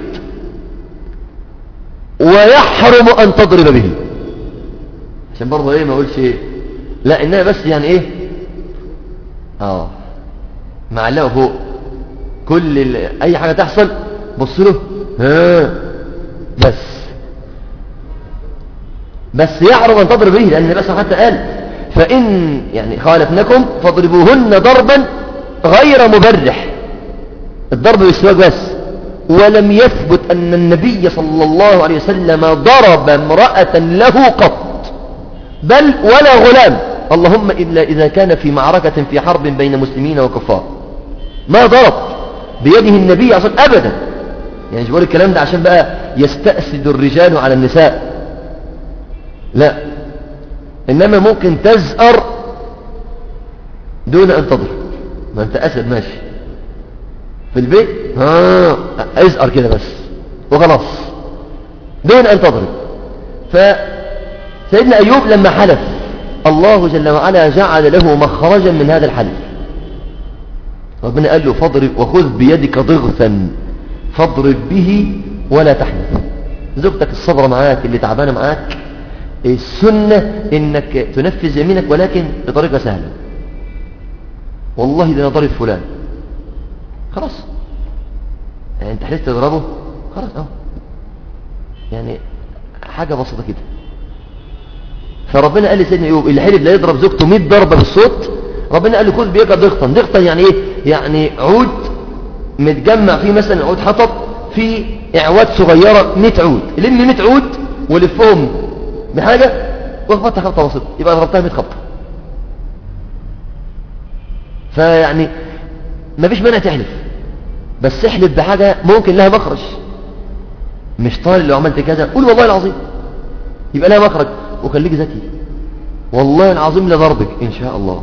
ويحرم أن تضرب به، عشان برضه إيه ما أقولش إيه لا، إنها بس يعني إيه آه معلقه فوق كل أي حاجة تحصل بص له ها بس بس يحرم أن تضرب به، لأن النبي حتى قال فإن يعني خالفنكم فاضربوهن ضربا غير مبرح، الضرب بالسواك بس. ولم يثبت أن النبي صلى الله عليه وسلم ضرب امرأة له قط، بل ولا غلام، اللهم إلا إذا كان في معركة في حرب بين مسلمين وكفار، ما ضرب بيده النبي أصلا أبدا. يعني مش بقول الكلام ده عشان بقى يستأسد الرجال على النساء، لا، إنما ممكن تزأر دون أن تضرب. ما أنت أسد ماشي في البيت ها ازأر كده بس وخلاص دون أن تضرب. فسيدنا أيوب لما حلف الله جل وعلا جعل له مخرجا من هذا الحلف. ربنا قال له فاضرب وخذ بيدك ضغثا فاضرب به ولا تحنث. زوجتك الصبر معاك اللي تعبانه معاك، السنة انك تنفذ يمينك ولكن بطريقة سهلة. والله ده انا ضرب فلان، خلاص يعني انت حلفت تضربه خلاص اهو، يعني حاجة بسيطة كده. فربنا قال لسيدنا ايوب اللي حلف لا يضرب زوجته مئة ضربة بالصوت، ربنا قال له خذ بيدك ضغطا. ضغطا يعني ايه؟ يعني عود متجمع فيه مثلا عود حطب في اعواد صغيرة مئة عود، لم مئة عود ولفهم بحاجة واخبطها خبطة بسيطة يبقى ضربتها مئة خبطة. فيعني ما فيش مانع تحلف، بس احلف بحاجة ممكن لها مخرج. مش طالب لو عملت كذا قول والله العظيم يبقى لها مخرج، وخليك ذكي والله العظيم لضربك إن شاء الله.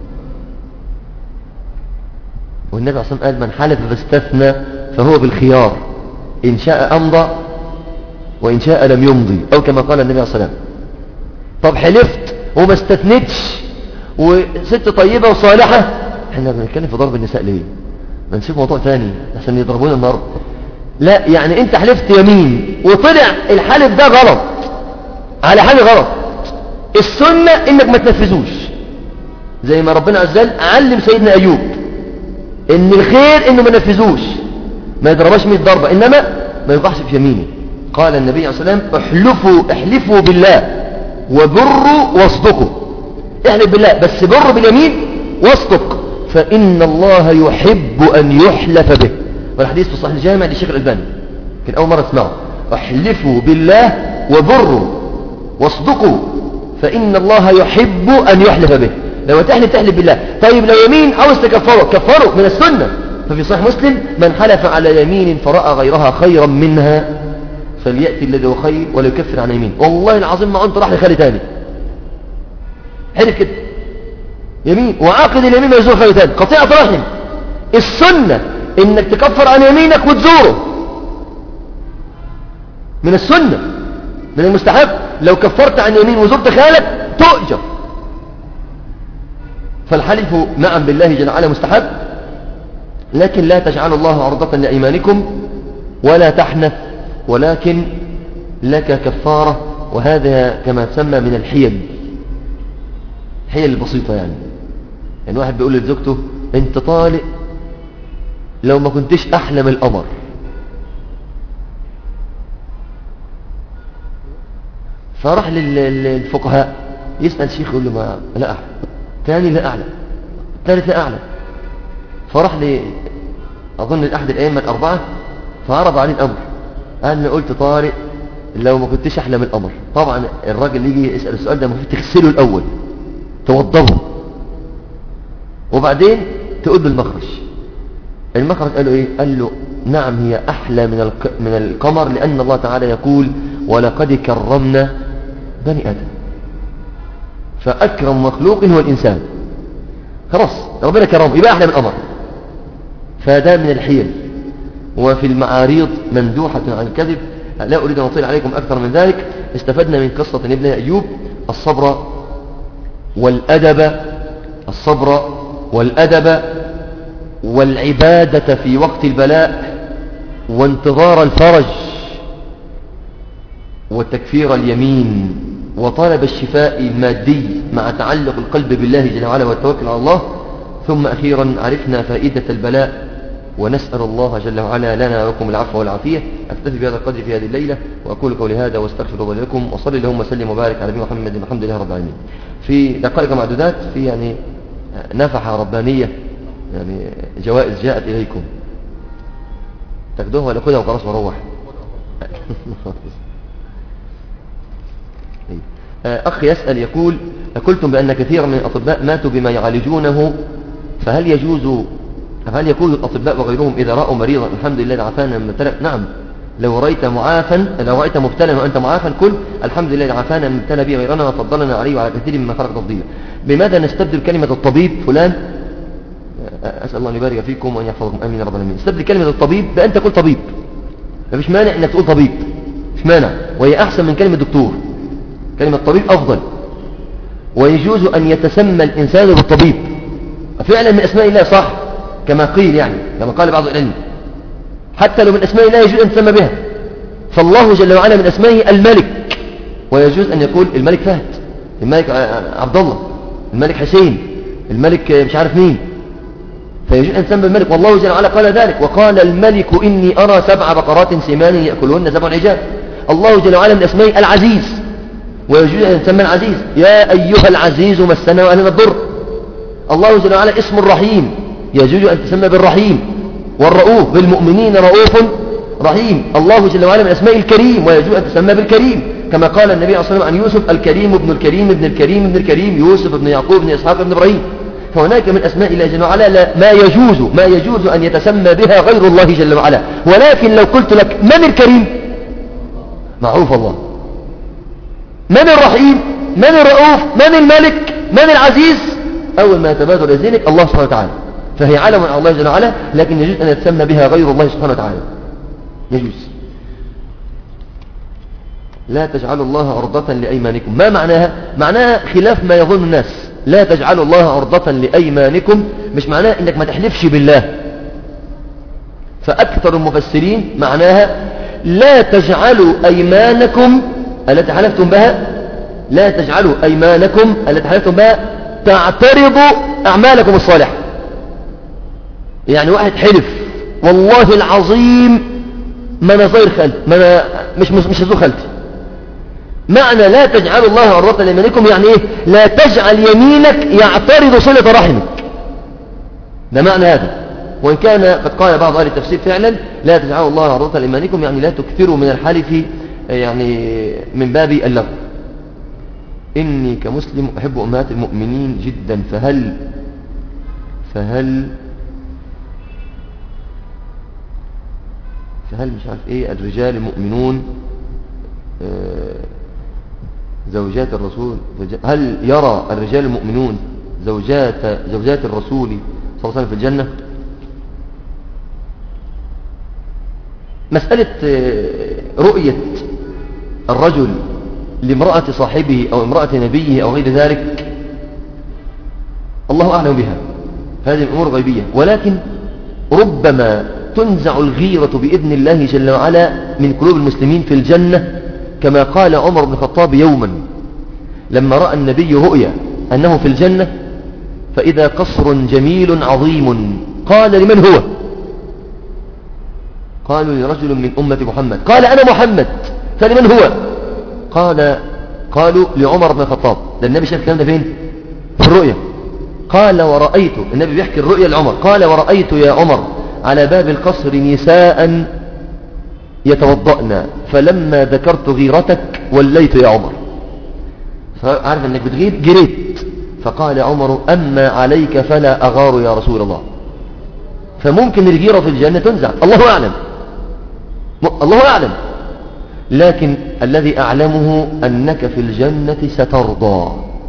والنبي عليه الصلاة والسلام قال من حلف فاستثنى فهو بالخيار، إن شاء أمضى وإن شاء لم يمضي، أو كما قال النبي عليه الصلاة والسلام. طب حلفت وما استثنتش وست طيبة وصالحة، احنا بنتكلم في ضرب النساء ليه؟ ما نشوف موضوع ثاني عشان يضربونا النهارده. لا يعني انت حلفت يمين وطلع الحلف ده غلط على حاجة غلط، السنة انك ما تنفذوش، زي ما ربنا عز وجل علم سيدنا ايوب ان الخير انه ما نفذوش، ما يضربش مئة ضربة، انما ما يقعش في يمينه. قال النبي عليه الصلاة والسلام احلفوا احلفوا بالله وبروا واصدقوا. احلف بالله بس بروا باليمين واصدق، فإن الله يحب أن يحلف به. والحديث في صحيح الجامع للشيخ الألباني كان أول مرة اسمعه. احلفوا بالله وبروا واصدقوا فإن الله يحب أن يحلف به. لو تحلف تحلف بالله. طيب لو يمين عاوز تكفره كفره من السنة. ففي صحيح مسلم من حلف على يمين فرأى غيرها خيرا منها فليأتي الذي هو خير ولا يكفر عن يمين. والله العظيم ما أنت راح لخالي تاني حلف كده يمين وعاقد اليمين ما يزور خير تاني، قطيعة رحم. السنة انك تكفر عن يمينك وتزوره من السنة، من المستحب. لو كفرت عن يمين وزرت خالك تؤجر. فالحلف نعم بالله جل وعلا مستحب، لكن لا تجعلوا الله عرضة لأيمانكم ولا تحنث، ولكن لك كفارة. وهذا كما تسمى من الحيل، الحيل البسيطة. يعني يعني واحد بيقول لزوجته انت طالق لو ما كنتش احلم القمر، فراح للفقهاء يسأل شيخ يقول له ما لا أحلم. الثاني لا أعلم، الثالث لا أعلم. فرح لي أظن أحد الأئمة الأربعة فعرض عليه الأمر، قال لي قلت طارق لو ما كنتش أحلم الأمر. طبعا الراجل اللي يجي يسأل السؤال ده المفروض تغسله الأول، توضبه، وبعدين تقول له المخرج. المخرج قال له إيه؟ قال له نعم هي أحلى من من القمر، لأن الله تعالى يقول ولقد كرمنا بني آدم، فأكرم مخلوق هو الإنسان. خلاص ربنا كرمه يبقى أحلى من القمر. فهذا من الحيل، وفي المعاريض مندوحة عن الكذب. لا أريد أن أطيل عليكم أكثر من ذلك. استفدنا من قصة ابن أيوب الصبر والأدب، الصبر والأدب والعبادة في وقت البلاء، وانتظار الفرج، وتكفير اليمين، وطلب الشفاء المادي مع تعلق القلب بالله جل وعلا والتوكل على الله. ثم أخيرا عرفنا فائدة البلاء، ونسأل الله جل وعلا لنا ولكم العفو والعافية. أكتفي بهذا القدر في هذه الليلة، وأقول قولي هذا واستغفر الله لكم، وصلي اللهم وسلم وبارك على نبينا محمد والحمد لله رب العالمين. في دقائق معدودات في يعني نفحة ربانية، يعني جوائز جاءت إليكم، تاخدوها ولا خدها وخلاص وروح. أخ يسأل يقول قلتم بأن كثيرا من الأطباء ماتوا بما يعالجونه، فهل يجوز هل يكون الأطباء وغيرهم إذا رأوا مريضا الحمد لله عافانا من ابتلى؟ نعم، لو رأيت معافا لو رأيت مبتلا وأنت معافا قل الحمد لله عافانا من ابتلى به غيرنا وفضلنا عليه وعلى كثير مما خلق تفضيلا. بماذا نستبدل كلمة الطبيب فلان؟ أسأل الله أن يبارك فيكم وأن يحفظكم، آمين يا رب العالمين. استبدل كلمة الطبيب بأن تقول طبيب، مفيش مانع أنك تقول طبيب، مفيش مانع، وهي أحسن من كلمة دكتور. كلمة طبيب أفضل، ويجوز أن يتسمى الإنسان بالطبيب فعلا من أسماء الله، صح كما قيل، يعني كما قال بعض العلم، حتى لو من أسماء الله يجوز أن تسمى بها. فالله جل وعلا من أسمائه الملك، ويجوز أن يقول الملك فهد، الملك عبد الله، الملك حسين، الملك مش عارف مين، فيجوز أن تسمى بالملك. والله جل وعلا قال ذلك، وقال الملك إني أرى سبع بقرات سمان يأكلهن سبع عجاف. الله جل وعلا من أسمائه العزيز، ويجوز أن تسمى العزيز، يا أيها العزيز مسنا وأهلنا الضر. الله جل وعلا اسم الرحيم، يجوز أن تسمى بالرحيم. والرؤوف بالمؤمنين رؤوف رحيم. الله جل وعلا من أسماء الكريم، ويجوز أن تسمى بالكريم، كما قال النبي صلى الله عليه وسلم عن يوسف الكريم ابن الكريم ابن الكريم ابن الكريم، يوسف ابن يعقوب ابن إسحاق ابن إبراهيم. فهناك من أسماء الله جل وعلا ما يجوز ما يجوز أن يتسمى بها غير الله جل وعلا. ولكن لو قلت لك من الكريم معروف الله، من الرحيم، من الرؤوف، من الملك، من العزيز، أول ما يتبادر لذلك الله سبحانه وتعالى، فهي علم على الله جل وعلا، لكن يجوز أن يتسمى بها غير الله سبحانه وتعالى، يجوز. لا تجعلوا الله عرضة لأيمانكم. ما معناها؟ معناها خلاف ما يظن الناس. لا تجعلوا الله عرضة لأيمانكم مش معناها إنك ما تحلفش بالله. فأكثر المفسرين معناها لا تجعلوا أيمانكم التي حلفتم بها لا تجعلوا أيمانكم التي حلفتم بها تعترض أعمالكم الصالحة. يعني واحد حلف والله العظيم ما نظير خالتي، ما أنا مش مش هزور خالتي. معنى لا تجعلوا الله عرضة لأيمانكم يعني ايه؟ لا تجعل يمينك يعترض صلة رحمك، ده معنى هذا. وإن كان قد قال بعض أهل التفسير فعلا لا تجعلوا الله عرضة لأيمانكم يعني لا تكثروا من الحلف، يعني من باب اللغو. إني كمسلم أحب أمهات المؤمنين جدا، فهل فهل فهل مش عارف ايه الرجال المؤمنون زوجات الرسول، هل يرى الرجال المؤمنون زوجات زوجات الرسول صلى الله عليه وسلم في الجنة؟ مسألة رؤية الرجل لامرأة صاحبه أو امرأة نبيه أو غير ذلك الله أعلم بها، هذه الأمور غيبية، ولكن ربما تنزع الغيرة بإذن الله جل وعلا من قلوب المسلمين في الجنة، كما قال عمر بن الخطاب يوما لما رأى النبي رؤيا أنه في الجنة فإذا قصر جميل عظيم، قال لمن هو؟ قالوا لرجل من أمة محمد، قال أنا محمد، فلمن هو؟ قال قالوا لعمر بن الخطاب. ده النبي شاف الكلام ده فين؟ في الرؤيا. قال ورأيت، النبي بيحكي الرؤيا لعمر، قال ورأيت يا عمر على باب القصر نساء يتوضأن، فلما ذكرت غيرتك وليت يا عمر. عارف انك بتغير جريت. فقال عمر أما عليك فلا أغار يا رسول الله. فممكن الغيرة في الجنة تنزع، الله أعلم، الله أعلم، لكن الذي أعلمه أنك في الجنة سترضى،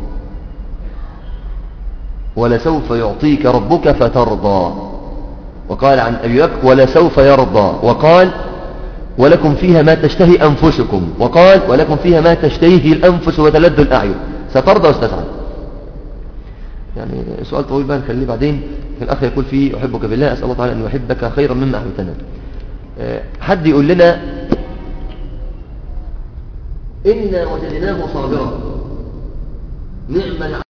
ولسوف يعطيك ربك فترضى. وقال عن أبي بكر ولسوف يرضى، وقال ولكم فيها ما تشتهي أنفسكم، وقال ولكم فيها ما تشتهيه الأنفس وتلذ الأعين، سترضى واستسعد. يعني سؤال طويل بقى نخليه بعدين. الأخ يقول فيه أحبك بالله، أسأل الله تعالى أن يحبك خيرا مما أحببتنا. حد يقول لنا إنا وجدناه صابرا نعم